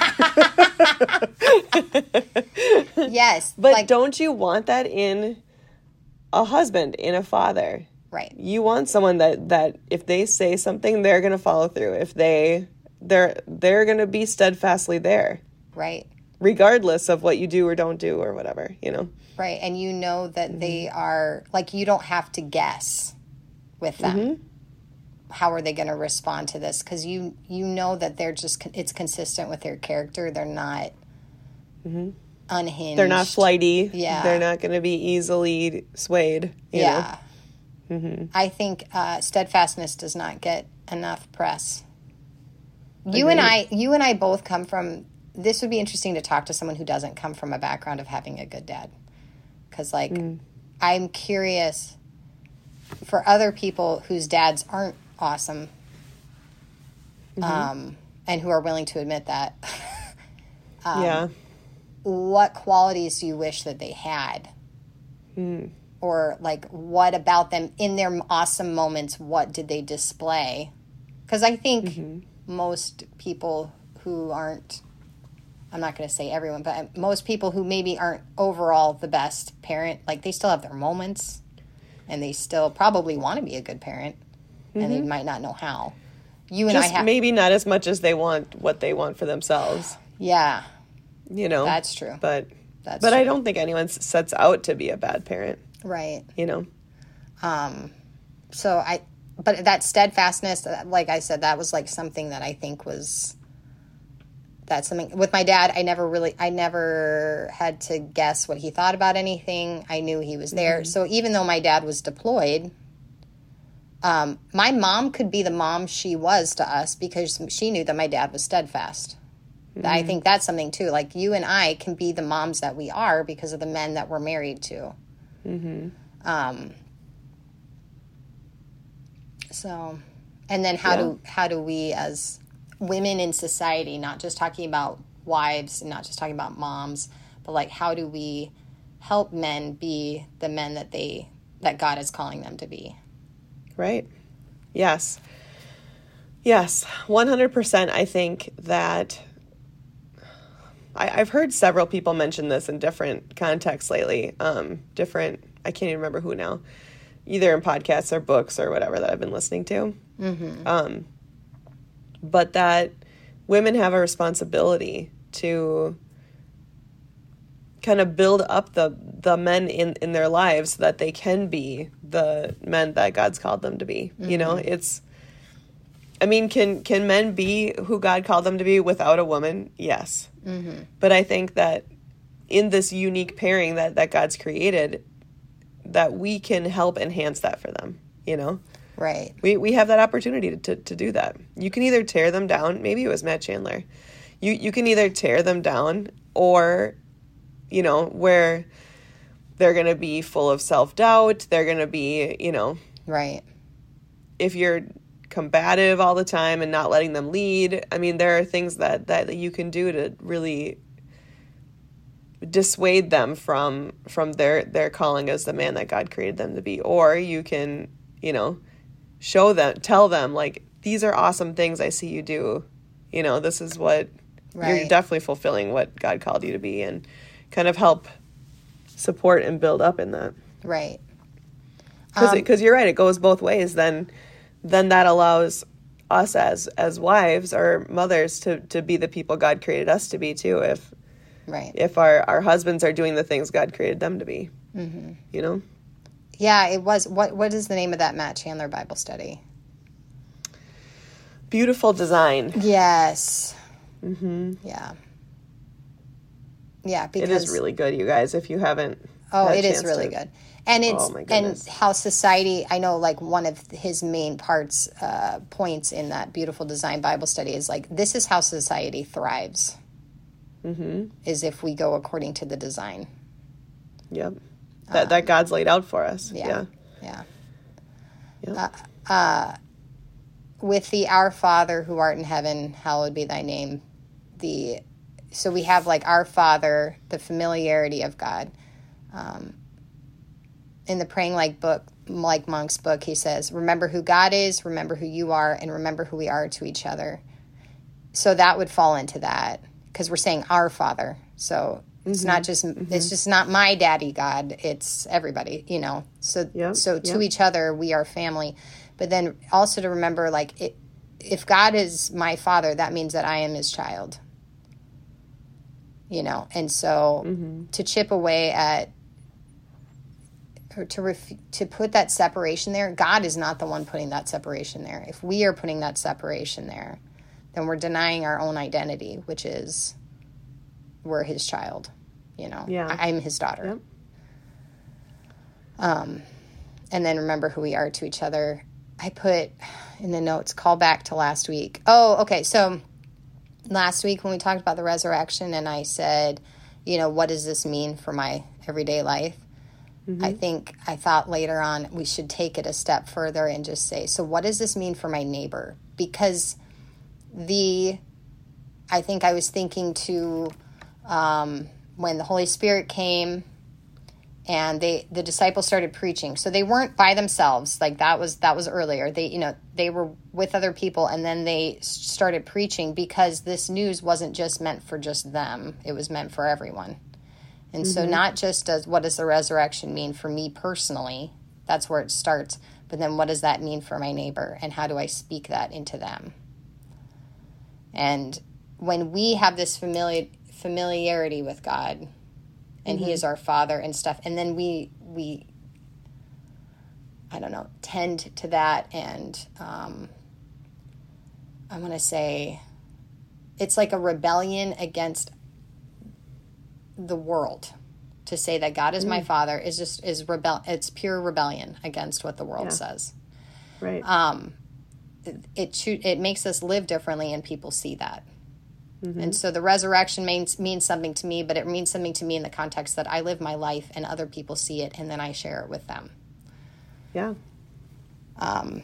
Speaker 2: Yes.
Speaker 1: but
Speaker 2: like,
Speaker 1: don't you want that in a husband, in a father?
Speaker 2: right.
Speaker 1: You want someone that, that if they say something, they're going to follow through. If they they're they're going to be steadfastly there,
Speaker 2: Right.
Speaker 1: regardless of what you do or don't do or whatever, you know.
Speaker 2: Right. And you know that
Speaker 1: Mm-hmm.
Speaker 2: they are, like, you don't have to guess with them.
Speaker 1: Mm-hmm.
Speaker 2: How are they going to respond to this? Because you, you know that they're just, it's consistent with their character. They're not unhinged.
Speaker 1: Mm-hmm. They're not flighty.
Speaker 2: Yeah.
Speaker 1: They're not going to be easily swayed. You
Speaker 2: Yeah.
Speaker 1: Mm-hmm.
Speaker 2: I think uh, steadfastness does not get enough press. You and I, you and I both come from, this would be interesting to talk to someone who doesn't come from a background of having a good dad. Because, like,
Speaker 1: Mm.
Speaker 2: I'm curious for other people whose dads aren't awesome
Speaker 1: Mm-hmm.
Speaker 2: um, and who are willing to admit that.
Speaker 1: know. Yeah.
Speaker 2: What qualities do you wish that they had?
Speaker 1: Mm.
Speaker 2: Or, like, what about them in their awesome moments? What did they display? Because I think
Speaker 1: Mm-hmm.
Speaker 2: most people who aren't, I'm not going to say everyone, but most people who maybe aren't overall the best parent, like, they still have their moments and they still probably want to be a good parent and they might not know how. You and
Speaker 1: Mm-hmm. Just
Speaker 2: I have,
Speaker 1: maybe not as much as they want what they want for themselves,
Speaker 2: yeah,
Speaker 1: you know.
Speaker 2: that's true.
Speaker 1: But
Speaker 2: That's
Speaker 1: but
Speaker 2: true.
Speaker 1: I don't think anyone s- sets out to be a bad parent,
Speaker 2: Right.
Speaker 1: you know.
Speaker 2: Um, so I, but that steadfastness, like I said, that was like something that I think was, that's something with my dad. I never really, I never had to guess what he thought about anything. I knew he was there.
Speaker 1: Mm-hmm.
Speaker 2: So even though my dad was deployed, um, my mom could be the mom she was to us because she knew that my dad was steadfast. I think that's something too. Like you and I can be the moms that we are because of the men that we're married to.
Speaker 1: Mm-hmm.
Speaker 2: Um, so, and then how
Speaker 1: Yeah.
Speaker 2: do how do we as women in society, not just talking about wives and not just talking about moms, but like how do we help men be the men that they that God is calling them to be?
Speaker 1: Right. Yes. Yes. one hundred percent. I think that I, I've heard several people mention this in different contexts lately. Um, different, I can't even remember who now, either in podcasts or books or whatever that I've been listening to. Mm-hmm. Um, but that women have a responsibility to kind of build up the the men in in their lives so that they can be the men that God's called them to be. Mm-hmm. You know, it's I mean, can can men be who God called them to be without a woman? Yes. Mm-hmm. But I think that in this unique pairing that, that God's created, that we can help enhance that for them, you know?
Speaker 2: Right.
Speaker 1: We we have that opportunity to, to, to do that. You can either tear them down. Maybe it was Matt Chandler. You you can either tear them down or, you know, where they're going to be full of self-doubt. They're going to be, you know.
Speaker 2: Right.
Speaker 1: If you're combative all the time and not letting them lead. I mean, there are things that, that you can do to really dissuade them from from their, their calling as the man that God created them to be. Or you can, you know, show them, tell them, like, these are awesome things I see you do. You know, this is what, right. You're definitely fulfilling what God called you to be, and kind of help support and build up in that.
Speaker 2: Right.
Speaker 1: Because um, you're right, it goes both ways. Then then that allows us as as wives or mothers to, to be the people God created us to be too, if
Speaker 2: right.
Speaker 1: if our, our husbands are doing the things God created them to be. Mm-hmm. You know?
Speaker 2: Yeah, it was. What What is the name of that Matt Chandler Bible study?
Speaker 1: Beautiful Design.
Speaker 2: Yes. Mm-hmm. Yeah. Yeah, because...
Speaker 1: It is really good, you guys, if you haven't...
Speaker 2: Oh, it is really to... good. And it's
Speaker 1: oh,
Speaker 2: and how society, I know, like, one of his main parts, uh, points in that Beautiful Design Bible study is, like, this is how society thrives, mm-hmm. is if we go according to the design.
Speaker 1: Yep. That um, that God's laid out for us.
Speaker 2: Yeah.
Speaker 1: Yeah.
Speaker 2: Yeah. Yep. Uh, uh, with the Our Father who art in heaven, hallowed be thy name. The So we have, like, Our Father, the familiarity of God. Um In the Praying Like book, like Monk's book, he says, remember who God is, remember who you are, and remember who we are to each other. So that would fall into that, because we're saying our Father. So mm-hmm. it's not just, mm-hmm. it's just not my daddy God, it's everybody, you know. So yep. so to yep. each other, we are family. But then also to remember, like, it, if God is my Father, that means that I am his child. You know, and so mm-hmm. to chip away at, or to ref- to put that separation there, God is not the one putting that separation there. If we are putting that separation there, then we're denying our own identity, which is we're his child. You know,
Speaker 1: yeah.
Speaker 2: I- I'm his daughter.
Speaker 1: Yep.
Speaker 2: Um, and then remember who we are to each other. I put in the notes, call back to last week. Oh, okay. So last week when we talked about the resurrection, and I said, you know, what does this mean for my everyday life? Mm-hmm. I think I thought later on we should take it a step further and just say, so what does this mean for my neighbor? Because the, I think I was thinking to um, when the Holy Spirit came and they, the disciples started preaching. So they weren't by themselves. Like that was, that was earlier. They, you know, they were with other people, and then they started preaching because this news wasn't just meant for just them. It was meant for everyone. And mm-hmm. so not just does what does the resurrection mean for me personally, that's where it starts, but then what does that mean for my neighbor, and how do I speak that into them? And when we have this familiar, familiarity with God, and mm-hmm. he is our Father and stuff, and then we, we I don't know, tend to that, and um, I'm going to say it's like a rebellion against the world. To say that God is mm. my Father is just is rebel it's pure rebellion against what the world yeah. says.
Speaker 1: Right.
Speaker 2: Um it it, it makes us live differently, and people see that. Mm-hmm. And so the resurrection means means something to me, but it means something to me in the context that I live my life and other people see it, and then I share it with them.
Speaker 1: Yeah.
Speaker 2: Um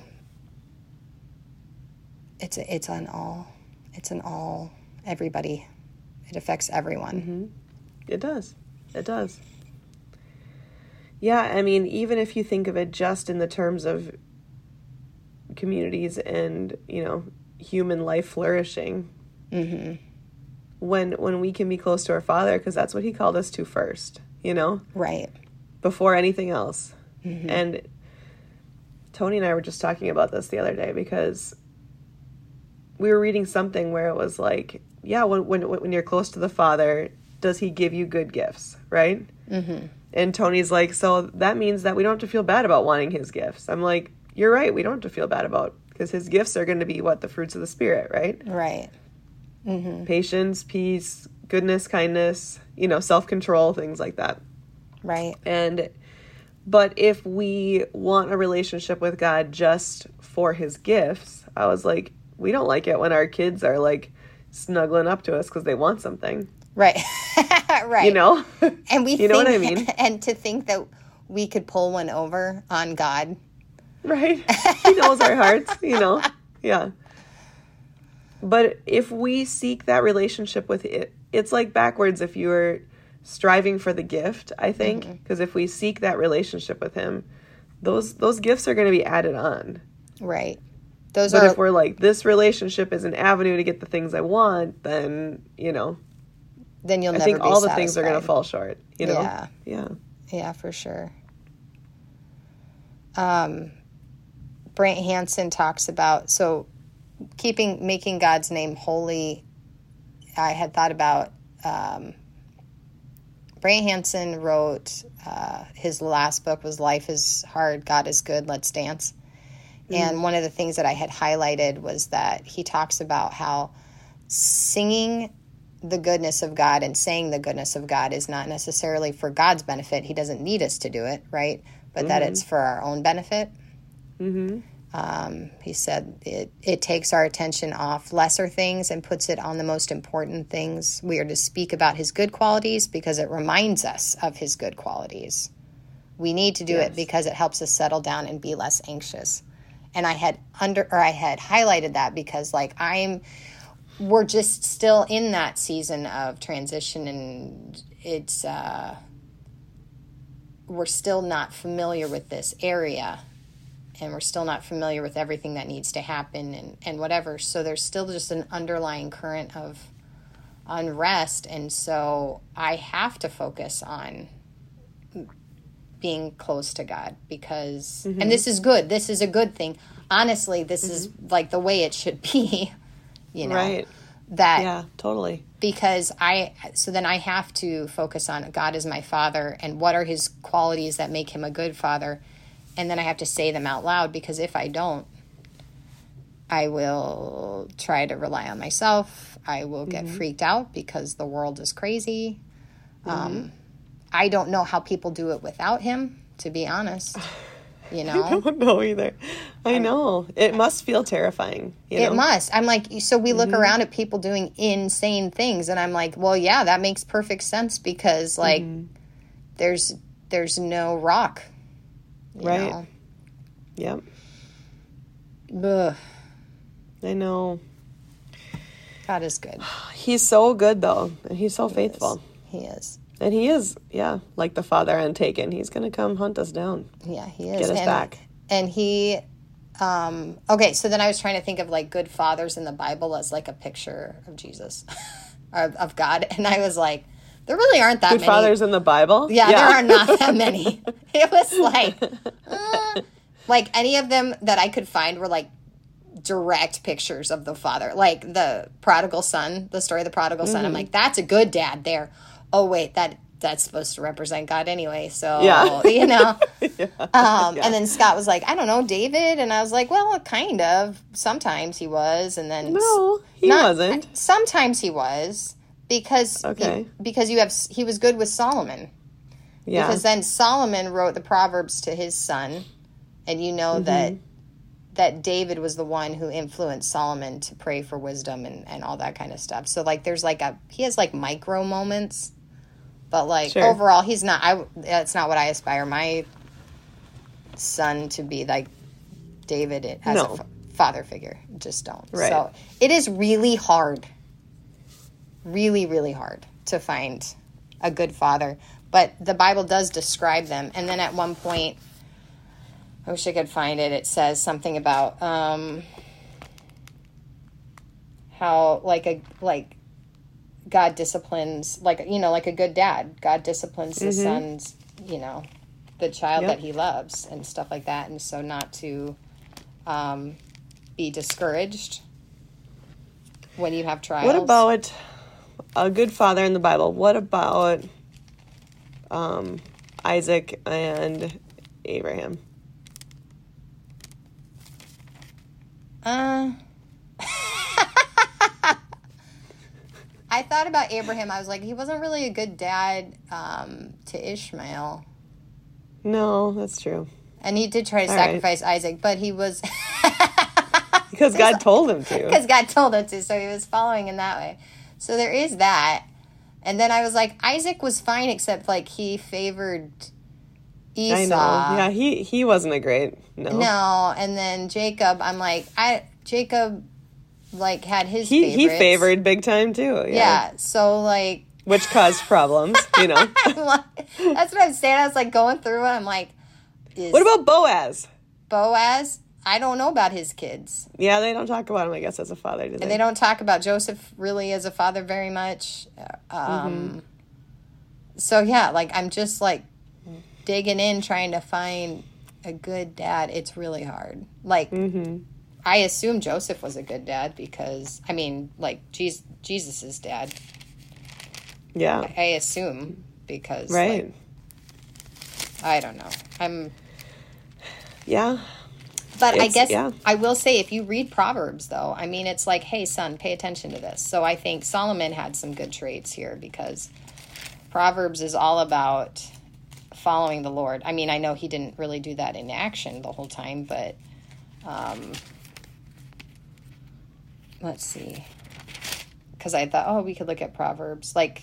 Speaker 2: it's a, it's on all it's an all everybody. It affects everyone.
Speaker 1: Mm-hmm. It does. It does. Yeah, I mean, even if you think of it just in the terms of communities and, you know, human life flourishing, mm-hmm. when when we can be close to our Father, because that's what he called us to first, you know?
Speaker 2: Right.
Speaker 1: Before anything else.
Speaker 2: Mm-hmm.
Speaker 1: And Tony and I were just talking about this the other day, because we were reading something where it was like, yeah, when when when you're close to the Father, does he give you good gifts, right? Mm-hmm. And Tony's like, so that means that we don't have to feel bad about wanting his gifts. I'm like, you're right, we don't have to feel bad about, because his gifts are going to be what? The fruits of the Spirit, right?
Speaker 2: Right. Mm-hmm.
Speaker 1: Patience, peace, goodness, kindness, you know, self-control, things like that.
Speaker 2: Right.
Speaker 1: And, but if we want a relationship with God just for his gifts, I was like, we don't like it when our kids are like snuggling up to us because they want something.
Speaker 2: Right. Right.
Speaker 1: You know?
Speaker 2: And we
Speaker 1: you
Speaker 2: think,
Speaker 1: know what I mean?
Speaker 2: And to think that we could pull one over on God.
Speaker 1: Right. He knows our hearts, you know? Yeah. But if we seek that relationship with it, it's like backwards if you're striving for the gift, I think. Because mm-hmm. if we seek that relationship with him, those those gifts are going to be added on.
Speaker 2: Right. Those
Speaker 1: but
Speaker 2: are...
Speaker 1: if we're like, this relationship is an avenue to get the things I want, then, you know,
Speaker 2: then you'll
Speaker 1: I
Speaker 2: never
Speaker 1: think
Speaker 2: be
Speaker 1: all
Speaker 2: satisfied.
Speaker 1: the things are going to fall short, you know?
Speaker 2: Yeah.
Speaker 1: Yeah.
Speaker 2: Yeah, for sure. Um, Brant Hansen talks about, so keeping, making God's name holy, I had thought about, um, Brant Hansen wrote, uh, his last book was Life is Hard, God is Good, Let's Dance. Mm. And one of the things that I had highlighted was that he talks about how singing the goodness of God and saying the goodness of God is not necessarily for God's benefit. He doesn't need us to do it, right? But mm-hmm. that it's for our own benefit. Mm-hmm. Um, he said it, it takes our attention off lesser things and puts it on the most important things. We are to speak about his good qualities because it reminds us of his good qualities. We need to do yes. it because it helps us settle down and be less anxious. And I had under or I had highlighted that because like I'm we're just still in that season of transition, and it's uh, we're still not familiar with this area, and we're still not familiar with everything that needs to happen and, and whatever. So there's still just an underlying current of unrest, and so I have to focus on being close to God because, mm-hmm. and this is good. This is a good thing. Honestly, this mm-hmm. is like the way it should be. You know,
Speaker 1: right.
Speaker 2: that,
Speaker 1: yeah, totally.
Speaker 2: Because I, so then I have to focus on God is my father and what are his qualities that make him a good father. And then I have to say them out loud because if I don't, I will try to rely on myself. I will get mm-hmm. freaked out because the world is crazy. Mm-hmm. Um, I don't know how people do it without him, to be honest. You know?
Speaker 1: I don't know either. I I'm, know. It must feel terrifying. You
Speaker 2: it
Speaker 1: know?
Speaker 2: must. I'm like, so we look
Speaker 1: mm-hmm.
Speaker 2: around at people doing insane things, and I'm like, well, yeah, that makes perfect sense because, like, mm-hmm. there's there's no rock. You
Speaker 1: right.
Speaker 2: know?
Speaker 1: Yep.
Speaker 2: Ugh.
Speaker 1: I know.
Speaker 2: God is good.
Speaker 1: He's so good, though, and he's so
Speaker 2: he
Speaker 1: faithful.
Speaker 2: Is. He is.
Speaker 1: And he is, yeah, like the father on Taken. He's going to come hunt us down.
Speaker 2: Yeah, he is.
Speaker 1: Get us
Speaker 2: and,
Speaker 1: back.
Speaker 2: And he, um, okay, so then I was trying to think of, like, good fathers in the Bible as, like, a picture of Jesus, of, of God. And I was like, there really aren't that
Speaker 1: good
Speaker 2: many.
Speaker 1: Good fathers in the Bible?
Speaker 2: Yeah, yeah, there are not that many. It was like, uh, like, any of them that I could find were, like, direct pictures of the father. Like, the prodigal son, the story of the prodigal son. Mm-hmm. I'm like, that's a good dad there. Oh, wait, that that's supposed to represent God anyway. So, yeah. you know. yeah. Um, yeah. And then Scott was like, I don't know, David. And I was like, well, kind of. Sometimes he was. And then.
Speaker 1: No, he not, wasn't.
Speaker 2: Sometimes he was. Because,
Speaker 1: okay.
Speaker 2: he, because you have, he was good with Solomon. Yeah. Because then Solomon wrote the Proverbs to his son. And you know mm-hmm. that that David was the one who influenced Solomon to pray for wisdom and, and all that kind of stuff. So, like, there's like a, he has like micro moments. But, like, sure. overall, he's not, I, that's not what I aspire my son to be, like, David as no. a f- father figure. Just don't.
Speaker 1: Right.
Speaker 2: So, it is really hard, really, really hard to find a good father. But the Bible does describe them. And then at one point, I wish I could find it, it says something about um, how, like, a, like, God disciplines, like, you know, like a good dad. God disciplines mm-hmm. his son's, you know, the child yep. that he loves and stuff like that. And so not to um, be discouraged when you have trials.
Speaker 1: What about, a good father in the Bible. What about um, Isaac and Abraham?
Speaker 2: Uh, I thought about Abraham. I was like, he wasn't really a good dad um, to Ishmael.
Speaker 1: No, that's true.
Speaker 2: And he did try to
Speaker 1: All
Speaker 2: sacrifice right. Isaac, but he was...
Speaker 1: Because God told him to.
Speaker 2: Because God told him to, so he was following in that way. So there is that. And then I was like, Isaac was fine, except, like, he favored Esau.
Speaker 1: I know. Yeah, he, he wasn't a great... No.
Speaker 2: No, and then Jacob, I'm like, I Jacob, like, had his
Speaker 1: he,
Speaker 2: favorites.
Speaker 1: He favored big time, too. Yeah,
Speaker 2: yeah so, like...
Speaker 1: Which caused problems, you know.
Speaker 2: Like, that's what I'm saying. I was, like, going through it. I'm like... Is
Speaker 1: what about Boaz?
Speaker 2: Boaz? I don't know about his kids.
Speaker 1: Yeah, they don't talk about him, I guess, as a father, do they?
Speaker 2: And they don't talk about Joseph really as a father very much. Um, mm-hmm. So, yeah, like, I'm just, like, digging in, trying to find a good dad. It's really hard. Like, mm-hmm. I assume Joseph was a good dad because, I mean, like, Jesus, Jesus's dad.
Speaker 1: Yeah.
Speaker 2: I, I assume because,
Speaker 1: right.
Speaker 2: Like, I don't know. I'm...
Speaker 1: Yeah.
Speaker 2: But
Speaker 1: it's,
Speaker 2: I guess
Speaker 1: yeah.
Speaker 2: I will say, if you read Proverbs, though, I mean, it's like, hey, son, pay attention to this. So I think Solomon had some good traits here because Proverbs is all about following the Lord. I mean, I know he didn't really do that in action the whole time, but um, let's see. Because I thought, oh, we could look at Proverbs. Like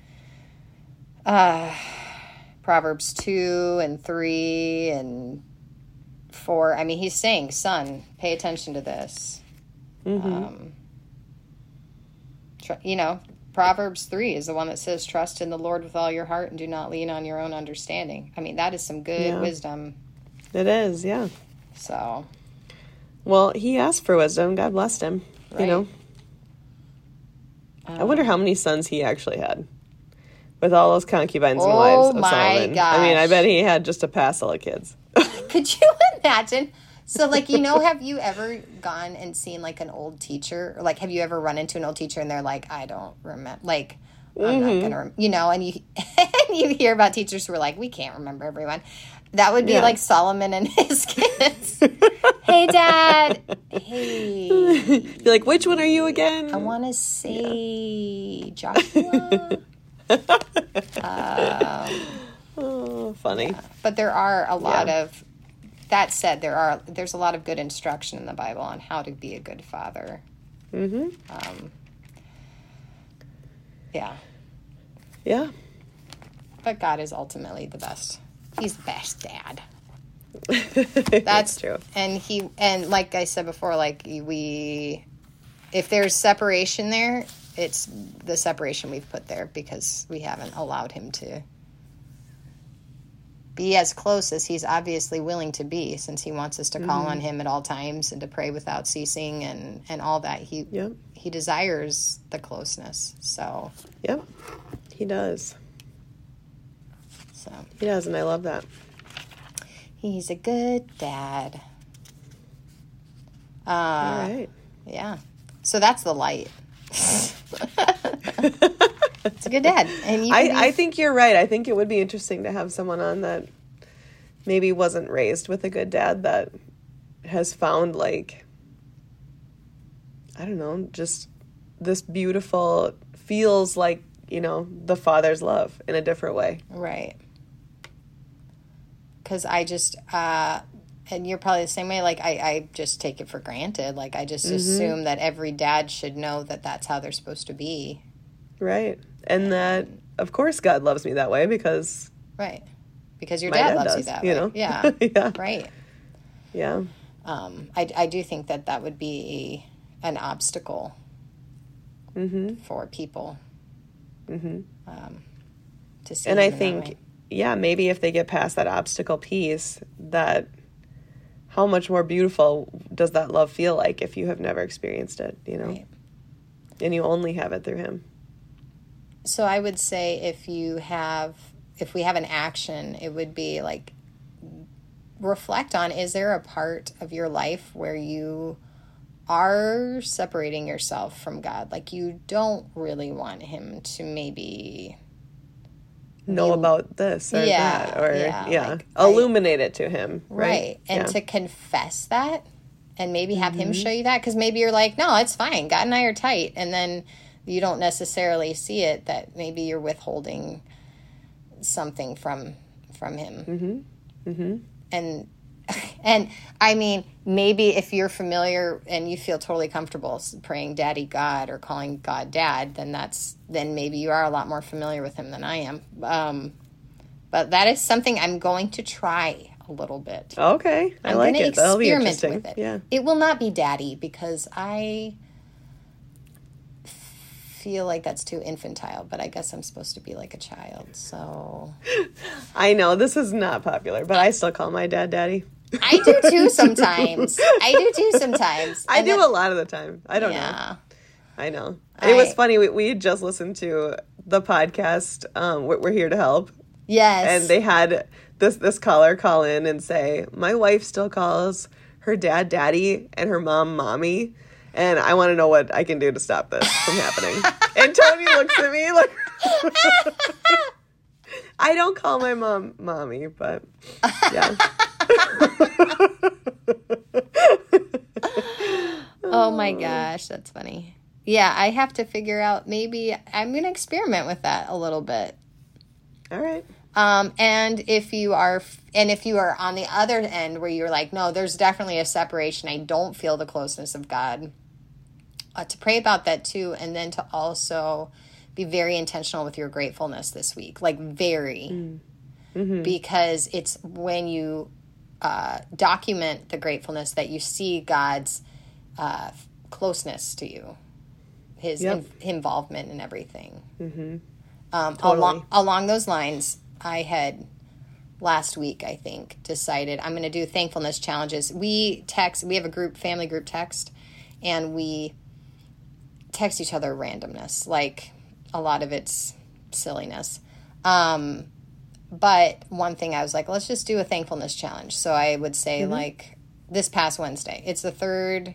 Speaker 2: uh, Proverbs two and three and four. I mean, he's saying, son, pay attention to this. Mm-hmm. Um, tr- you know, Proverbs three is the one that says, trust in the Lord with all your heart and do not lean on your own understanding. I mean, that is some good
Speaker 1: yeah.
Speaker 2: wisdom.
Speaker 1: It is, yeah.
Speaker 2: So.
Speaker 1: Well, he asked for wisdom. God blessed him, right. you know. Um, I wonder how many sons he actually had. With all those concubines and
Speaker 2: oh
Speaker 1: wives of
Speaker 2: my
Speaker 1: Solomon.
Speaker 2: Gosh.
Speaker 1: I mean, I bet he had just a passel of kids.
Speaker 2: Could you imagine? So, like, you know, have you ever gone and seen, like, an old teacher? Or, like, have you ever run into an old teacher and they're like, I don't remember. Like, I'm mm-hmm. not going to, rem-. you know, and you and you hear about teachers who are like, we can't remember everyone. That would be yeah. like Solomon and his kids. Hey, Dad. Hey.
Speaker 1: Be like, which one are you again?
Speaker 2: I want to say yeah. Joshua. um,
Speaker 1: oh, funny. Yeah.
Speaker 2: But there are a lot
Speaker 1: yeah.
Speaker 2: of, that said, there are, there's a lot of good instruction in the Bible on how to be a good father.
Speaker 1: Mm-hmm.
Speaker 2: Um, yeah.
Speaker 1: Yeah.
Speaker 2: But God is ultimately the best. He's the best dad.
Speaker 1: That's, That's true.
Speaker 2: And he, and like I said before, like we, if there's separation there, it's the separation we've put there because we haven't allowed him to be as close as he's obviously willing to be, since he wants us to call mm-hmm. on him at all times and to pray without ceasing and, and all that. He,
Speaker 1: yep.
Speaker 2: he desires the closeness. So,
Speaker 1: yep, he does.
Speaker 2: So
Speaker 1: he does, and I love that.
Speaker 2: He's a good dad. Uh,
Speaker 1: all right.
Speaker 2: Yeah. So that's the light. It's a good dad. And you
Speaker 1: I,
Speaker 2: be...
Speaker 1: I think you're right. I think it would be interesting to have someone on that maybe wasn't raised with a good dad that has found, like, I don't know, just this beautiful, feels like, you know, the father's love in a different way.
Speaker 2: Right. Because I just, uh, and you're probably the same way, like, I, I just take it for granted. Like, I just mm-hmm. assume that every dad should know that that's how they're supposed to be.
Speaker 1: Right. And that, of course, God loves me that way because...
Speaker 2: Right. Because your dad, dad loves
Speaker 1: does,
Speaker 2: you that
Speaker 1: you
Speaker 2: way.
Speaker 1: Know?
Speaker 2: Yeah.
Speaker 1: yeah.
Speaker 2: Right.
Speaker 1: Yeah.
Speaker 2: Um, I, I do think that that would be an obstacle
Speaker 1: mm-hmm.
Speaker 2: for people
Speaker 1: mm-hmm.
Speaker 2: um, to see.
Speaker 1: And I think, yeah, maybe if they get past that obstacle piece, that how much more beautiful does that love feel like if you have never experienced it, you know? Right. And you only have it through him.
Speaker 2: So I would say if you have, if we have an action, it would be like, reflect on, is there a part of your life where you are separating yourself from God. Like, you don't really want him to maybe
Speaker 1: know
Speaker 2: be,
Speaker 1: about this or
Speaker 2: yeah,
Speaker 1: that, or
Speaker 2: yeah,
Speaker 1: yeah,
Speaker 2: like,
Speaker 1: illuminate I, it to him, right?
Speaker 2: Right, and
Speaker 1: yeah.
Speaker 2: to confess that, and maybe have mm-hmm. him show you that, because maybe you're like, no, it's fine. God and I are tight, and then you don't necessarily see it, that maybe you're withholding something from from him.
Speaker 1: Mm-hmm. Mm-hmm.
Speaker 2: And and I mean, maybe if you're familiar and you feel totally comfortable praying Daddy God or calling God Dad, then that's then maybe you are a lot more familiar with him than I am. Um, but that is something I'm going to try a little bit.
Speaker 1: Okay, I
Speaker 2: I'm
Speaker 1: like
Speaker 2: gonna
Speaker 1: it. That'll be
Speaker 2: experiment
Speaker 1: interesting.
Speaker 2: with it.
Speaker 1: Yeah,
Speaker 2: it will not be Daddy, because I feel like that's too infantile, but I guess I'm supposed to be like a child, so
Speaker 1: I know this is not popular, but I still call my dad Daddy.
Speaker 2: I do too sometimes. I do too sometimes.
Speaker 1: I
Speaker 2: and
Speaker 1: do
Speaker 2: then,
Speaker 1: a lot of the time. I don't
Speaker 2: yeah.
Speaker 1: know. I know.
Speaker 2: I,
Speaker 1: it was funny. We, we just listened to the podcast, um, We're Here to Help.
Speaker 2: Yes.
Speaker 1: And they had this, this caller call in and say, my wife still calls her dad Daddy and her mom Mommy. And I want to know what I can do to stop this from happening. And Tony looks at me like... I don't call my mom Mommy, but yeah.
Speaker 2: Oh my gosh, that's funny. Yeah, I have to figure out, maybe I'm going to experiment with that a little bit.
Speaker 1: All right.
Speaker 2: Um, and if you are, and if you are on the other end where you're like, no, there's definitely a separation, I don't feel the closeness of God, uh, to pray about that too, and then to also be very intentional with your gratefulness this week, like very, mm-hmm. because it's when you uh, document the gratefulness that you see God's uh, closeness to you, his
Speaker 1: yep.
Speaker 2: in- involvement in everything.
Speaker 1: Mm-hmm.
Speaker 2: Um,
Speaker 1: totally.
Speaker 2: along, along those lines, I had last week, I think, decided I'm going to do thankfulness challenges. We text, we have a group, family group text, and we text each other randomness. Like, a lot of it's silliness. Um, but one thing I was like, let's just do a thankfulness challenge. So I would say, mm-hmm. like, this past Wednesday, it's the third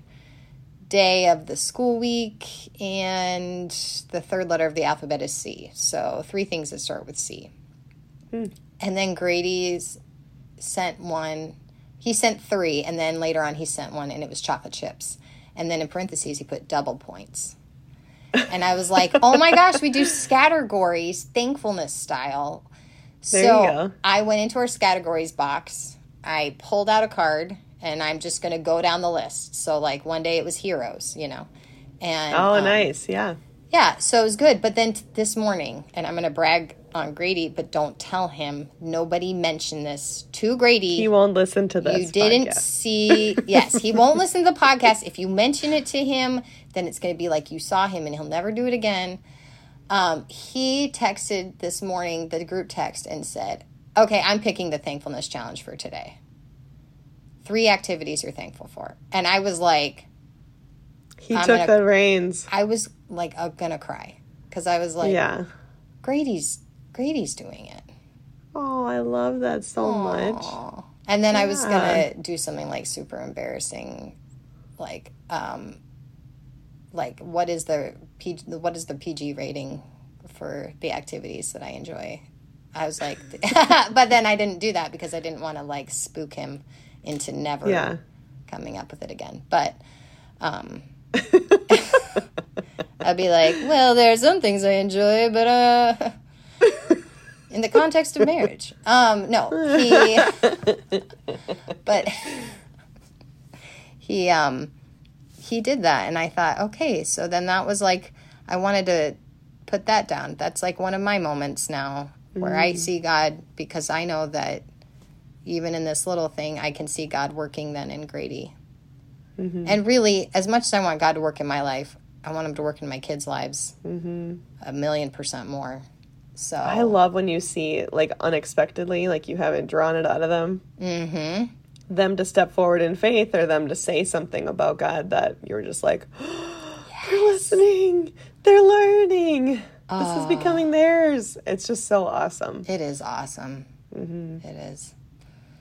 Speaker 2: day of the school week, and the third letter of the alphabet is C. So three things that start with C. Hmm. And then Grady's sent one. He sent three, and then later on he sent one, and it was chocolate chips. And then in parentheses he put double points. And I was like, oh my gosh, we do Scattergories thankfulness style.
Speaker 1: There
Speaker 2: so
Speaker 1: you go.
Speaker 2: I went into our Scattergories box. I pulled out a card, and I'm just going to go down the list. So, like, one day it was heroes, you know. And
Speaker 1: Oh,
Speaker 2: um,
Speaker 1: nice. Yeah.
Speaker 2: Yeah, so it was good. But then t- this morning, and I'm going to brag on Grady, but don't tell him. Nobody mentioned this to Grady.
Speaker 1: He won't listen to this
Speaker 2: You didn't
Speaker 1: podcast.
Speaker 2: see... Yes, he won't listen to the podcast. If you mention it to him, then it's going to be like you saw him, and he'll never do it again. Um, he texted this morning, the group text, and said, okay, I'm picking the thankfulness challenge for today. Three activities you're thankful for. And I was like...
Speaker 1: He
Speaker 2: I'm
Speaker 1: took
Speaker 2: gonna,
Speaker 1: the reins.
Speaker 2: I was like, I'm going to cry. Because I was like,
Speaker 1: yeah.
Speaker 2: Grady's, Grady's doing it.
Speaker 1: Oh, I love that so
Speaker 2: Aww.
Speaker 1: much.
Speaker 2: And then
Speaker 1: yeah.
Speaker 2: I was going to do something like super embarrassing. Like, um, like what is the P, what is the P G rating for the activities that I enjoy? I was like, but then I didn't do that because I didn't want to like spook him into never
Speaker 1: yeah.
Speaker 2: coming up with it again. But, um, I'd be like, well, there are some things I enjoy, but uh, in the context of marriage, um, no, he, but he, um, he did that, and I thought, okay, so then that was like, I wanted to put that down. That's like one of my moments now where mm. I see God, because I know that even in this little thing, I can see God working then in Grady. Mm-hmm. And really, as much as I want God to work in my life, I want him to work in my kids' lives mm-hmm. a million percent more. So
Speaker 1: I love when you see, like, unexpectedly, like you haven't drawn it out of them, mm-hmm. them to step forward in faith, or them to say something about God that you're just like, oh, yes. They're listening, they're learning, oh. This is becoming theirs. It's just so awesome.
Speaker 2: It is awesome.
Speaker 1: Mm-hmm.
Speaker 2: It is.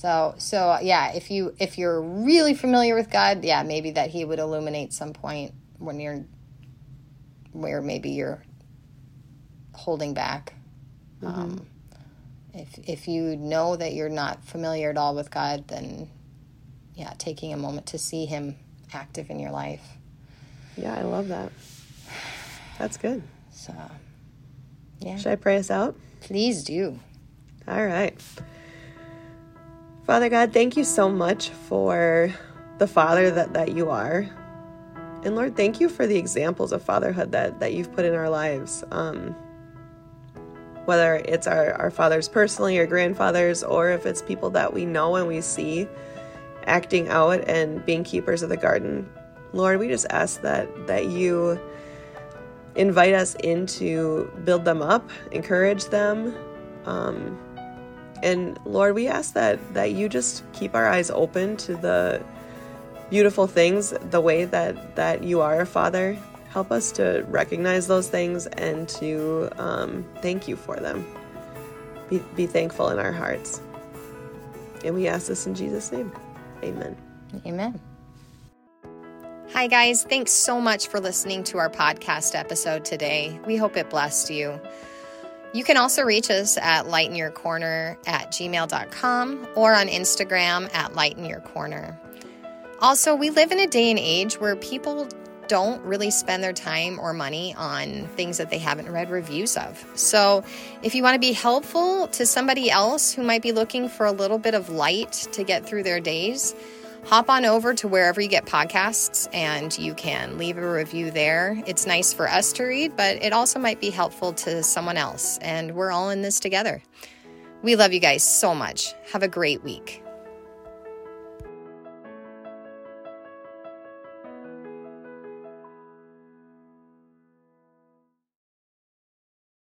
Speaker 2: So, so yeah, if you if you're really familiar with God, yeah, maybe that He would illuminate some point when you're where maybe you're holding back. Mm-hmm. Um, if if you know that you're not familiar at all with God, then yeah, taking a moment to see Him active in your life.
Speaker 1: Yeah, I love that. That's good.
Speaker 2: So, yeah.
Speaker 1: Should I pray us out?
Speaker 2: Please do.
Speaker 1: All right. Father God, thank you so much for the Father that, that you are. And Lord, thank you for the examples of fatherhood that, that you've put in our lives. Um, whether it's our, our fathers personally or grandfathers, or if it's people that we know and we see acting out and being keepers of the garden. Lord, we just ask that that you invite us in to build them up, encourage them. Um, and Lord, we ask that that you just keep our eyes open to the beautiful things, the way that, that you are a father. Help us to recognize those things and to um, thank you for them. Be, be thankful in our hearts. And we ask this in Jesus' name. Amen.
Speaker 2: Amen. Hi, guys. Thanks so much for listening to our podcast episode today. We hope it blessed you. You can also reach us at lightenyourcorner at gmail dot com or on Instagram at lightenyourcorner. Also, we live in a day and age where people don't really spend their time or money on things that they haven't read reviews of. So if you want to be helpful to somebody else who might be looking for a little bit of light to get through their days, hop on over to wherever you get podcasts and you can leave a review there. It's nice for us to read, but it also might be helpful to someone else, and we're all in this together. We love you guys so much. Have a great week.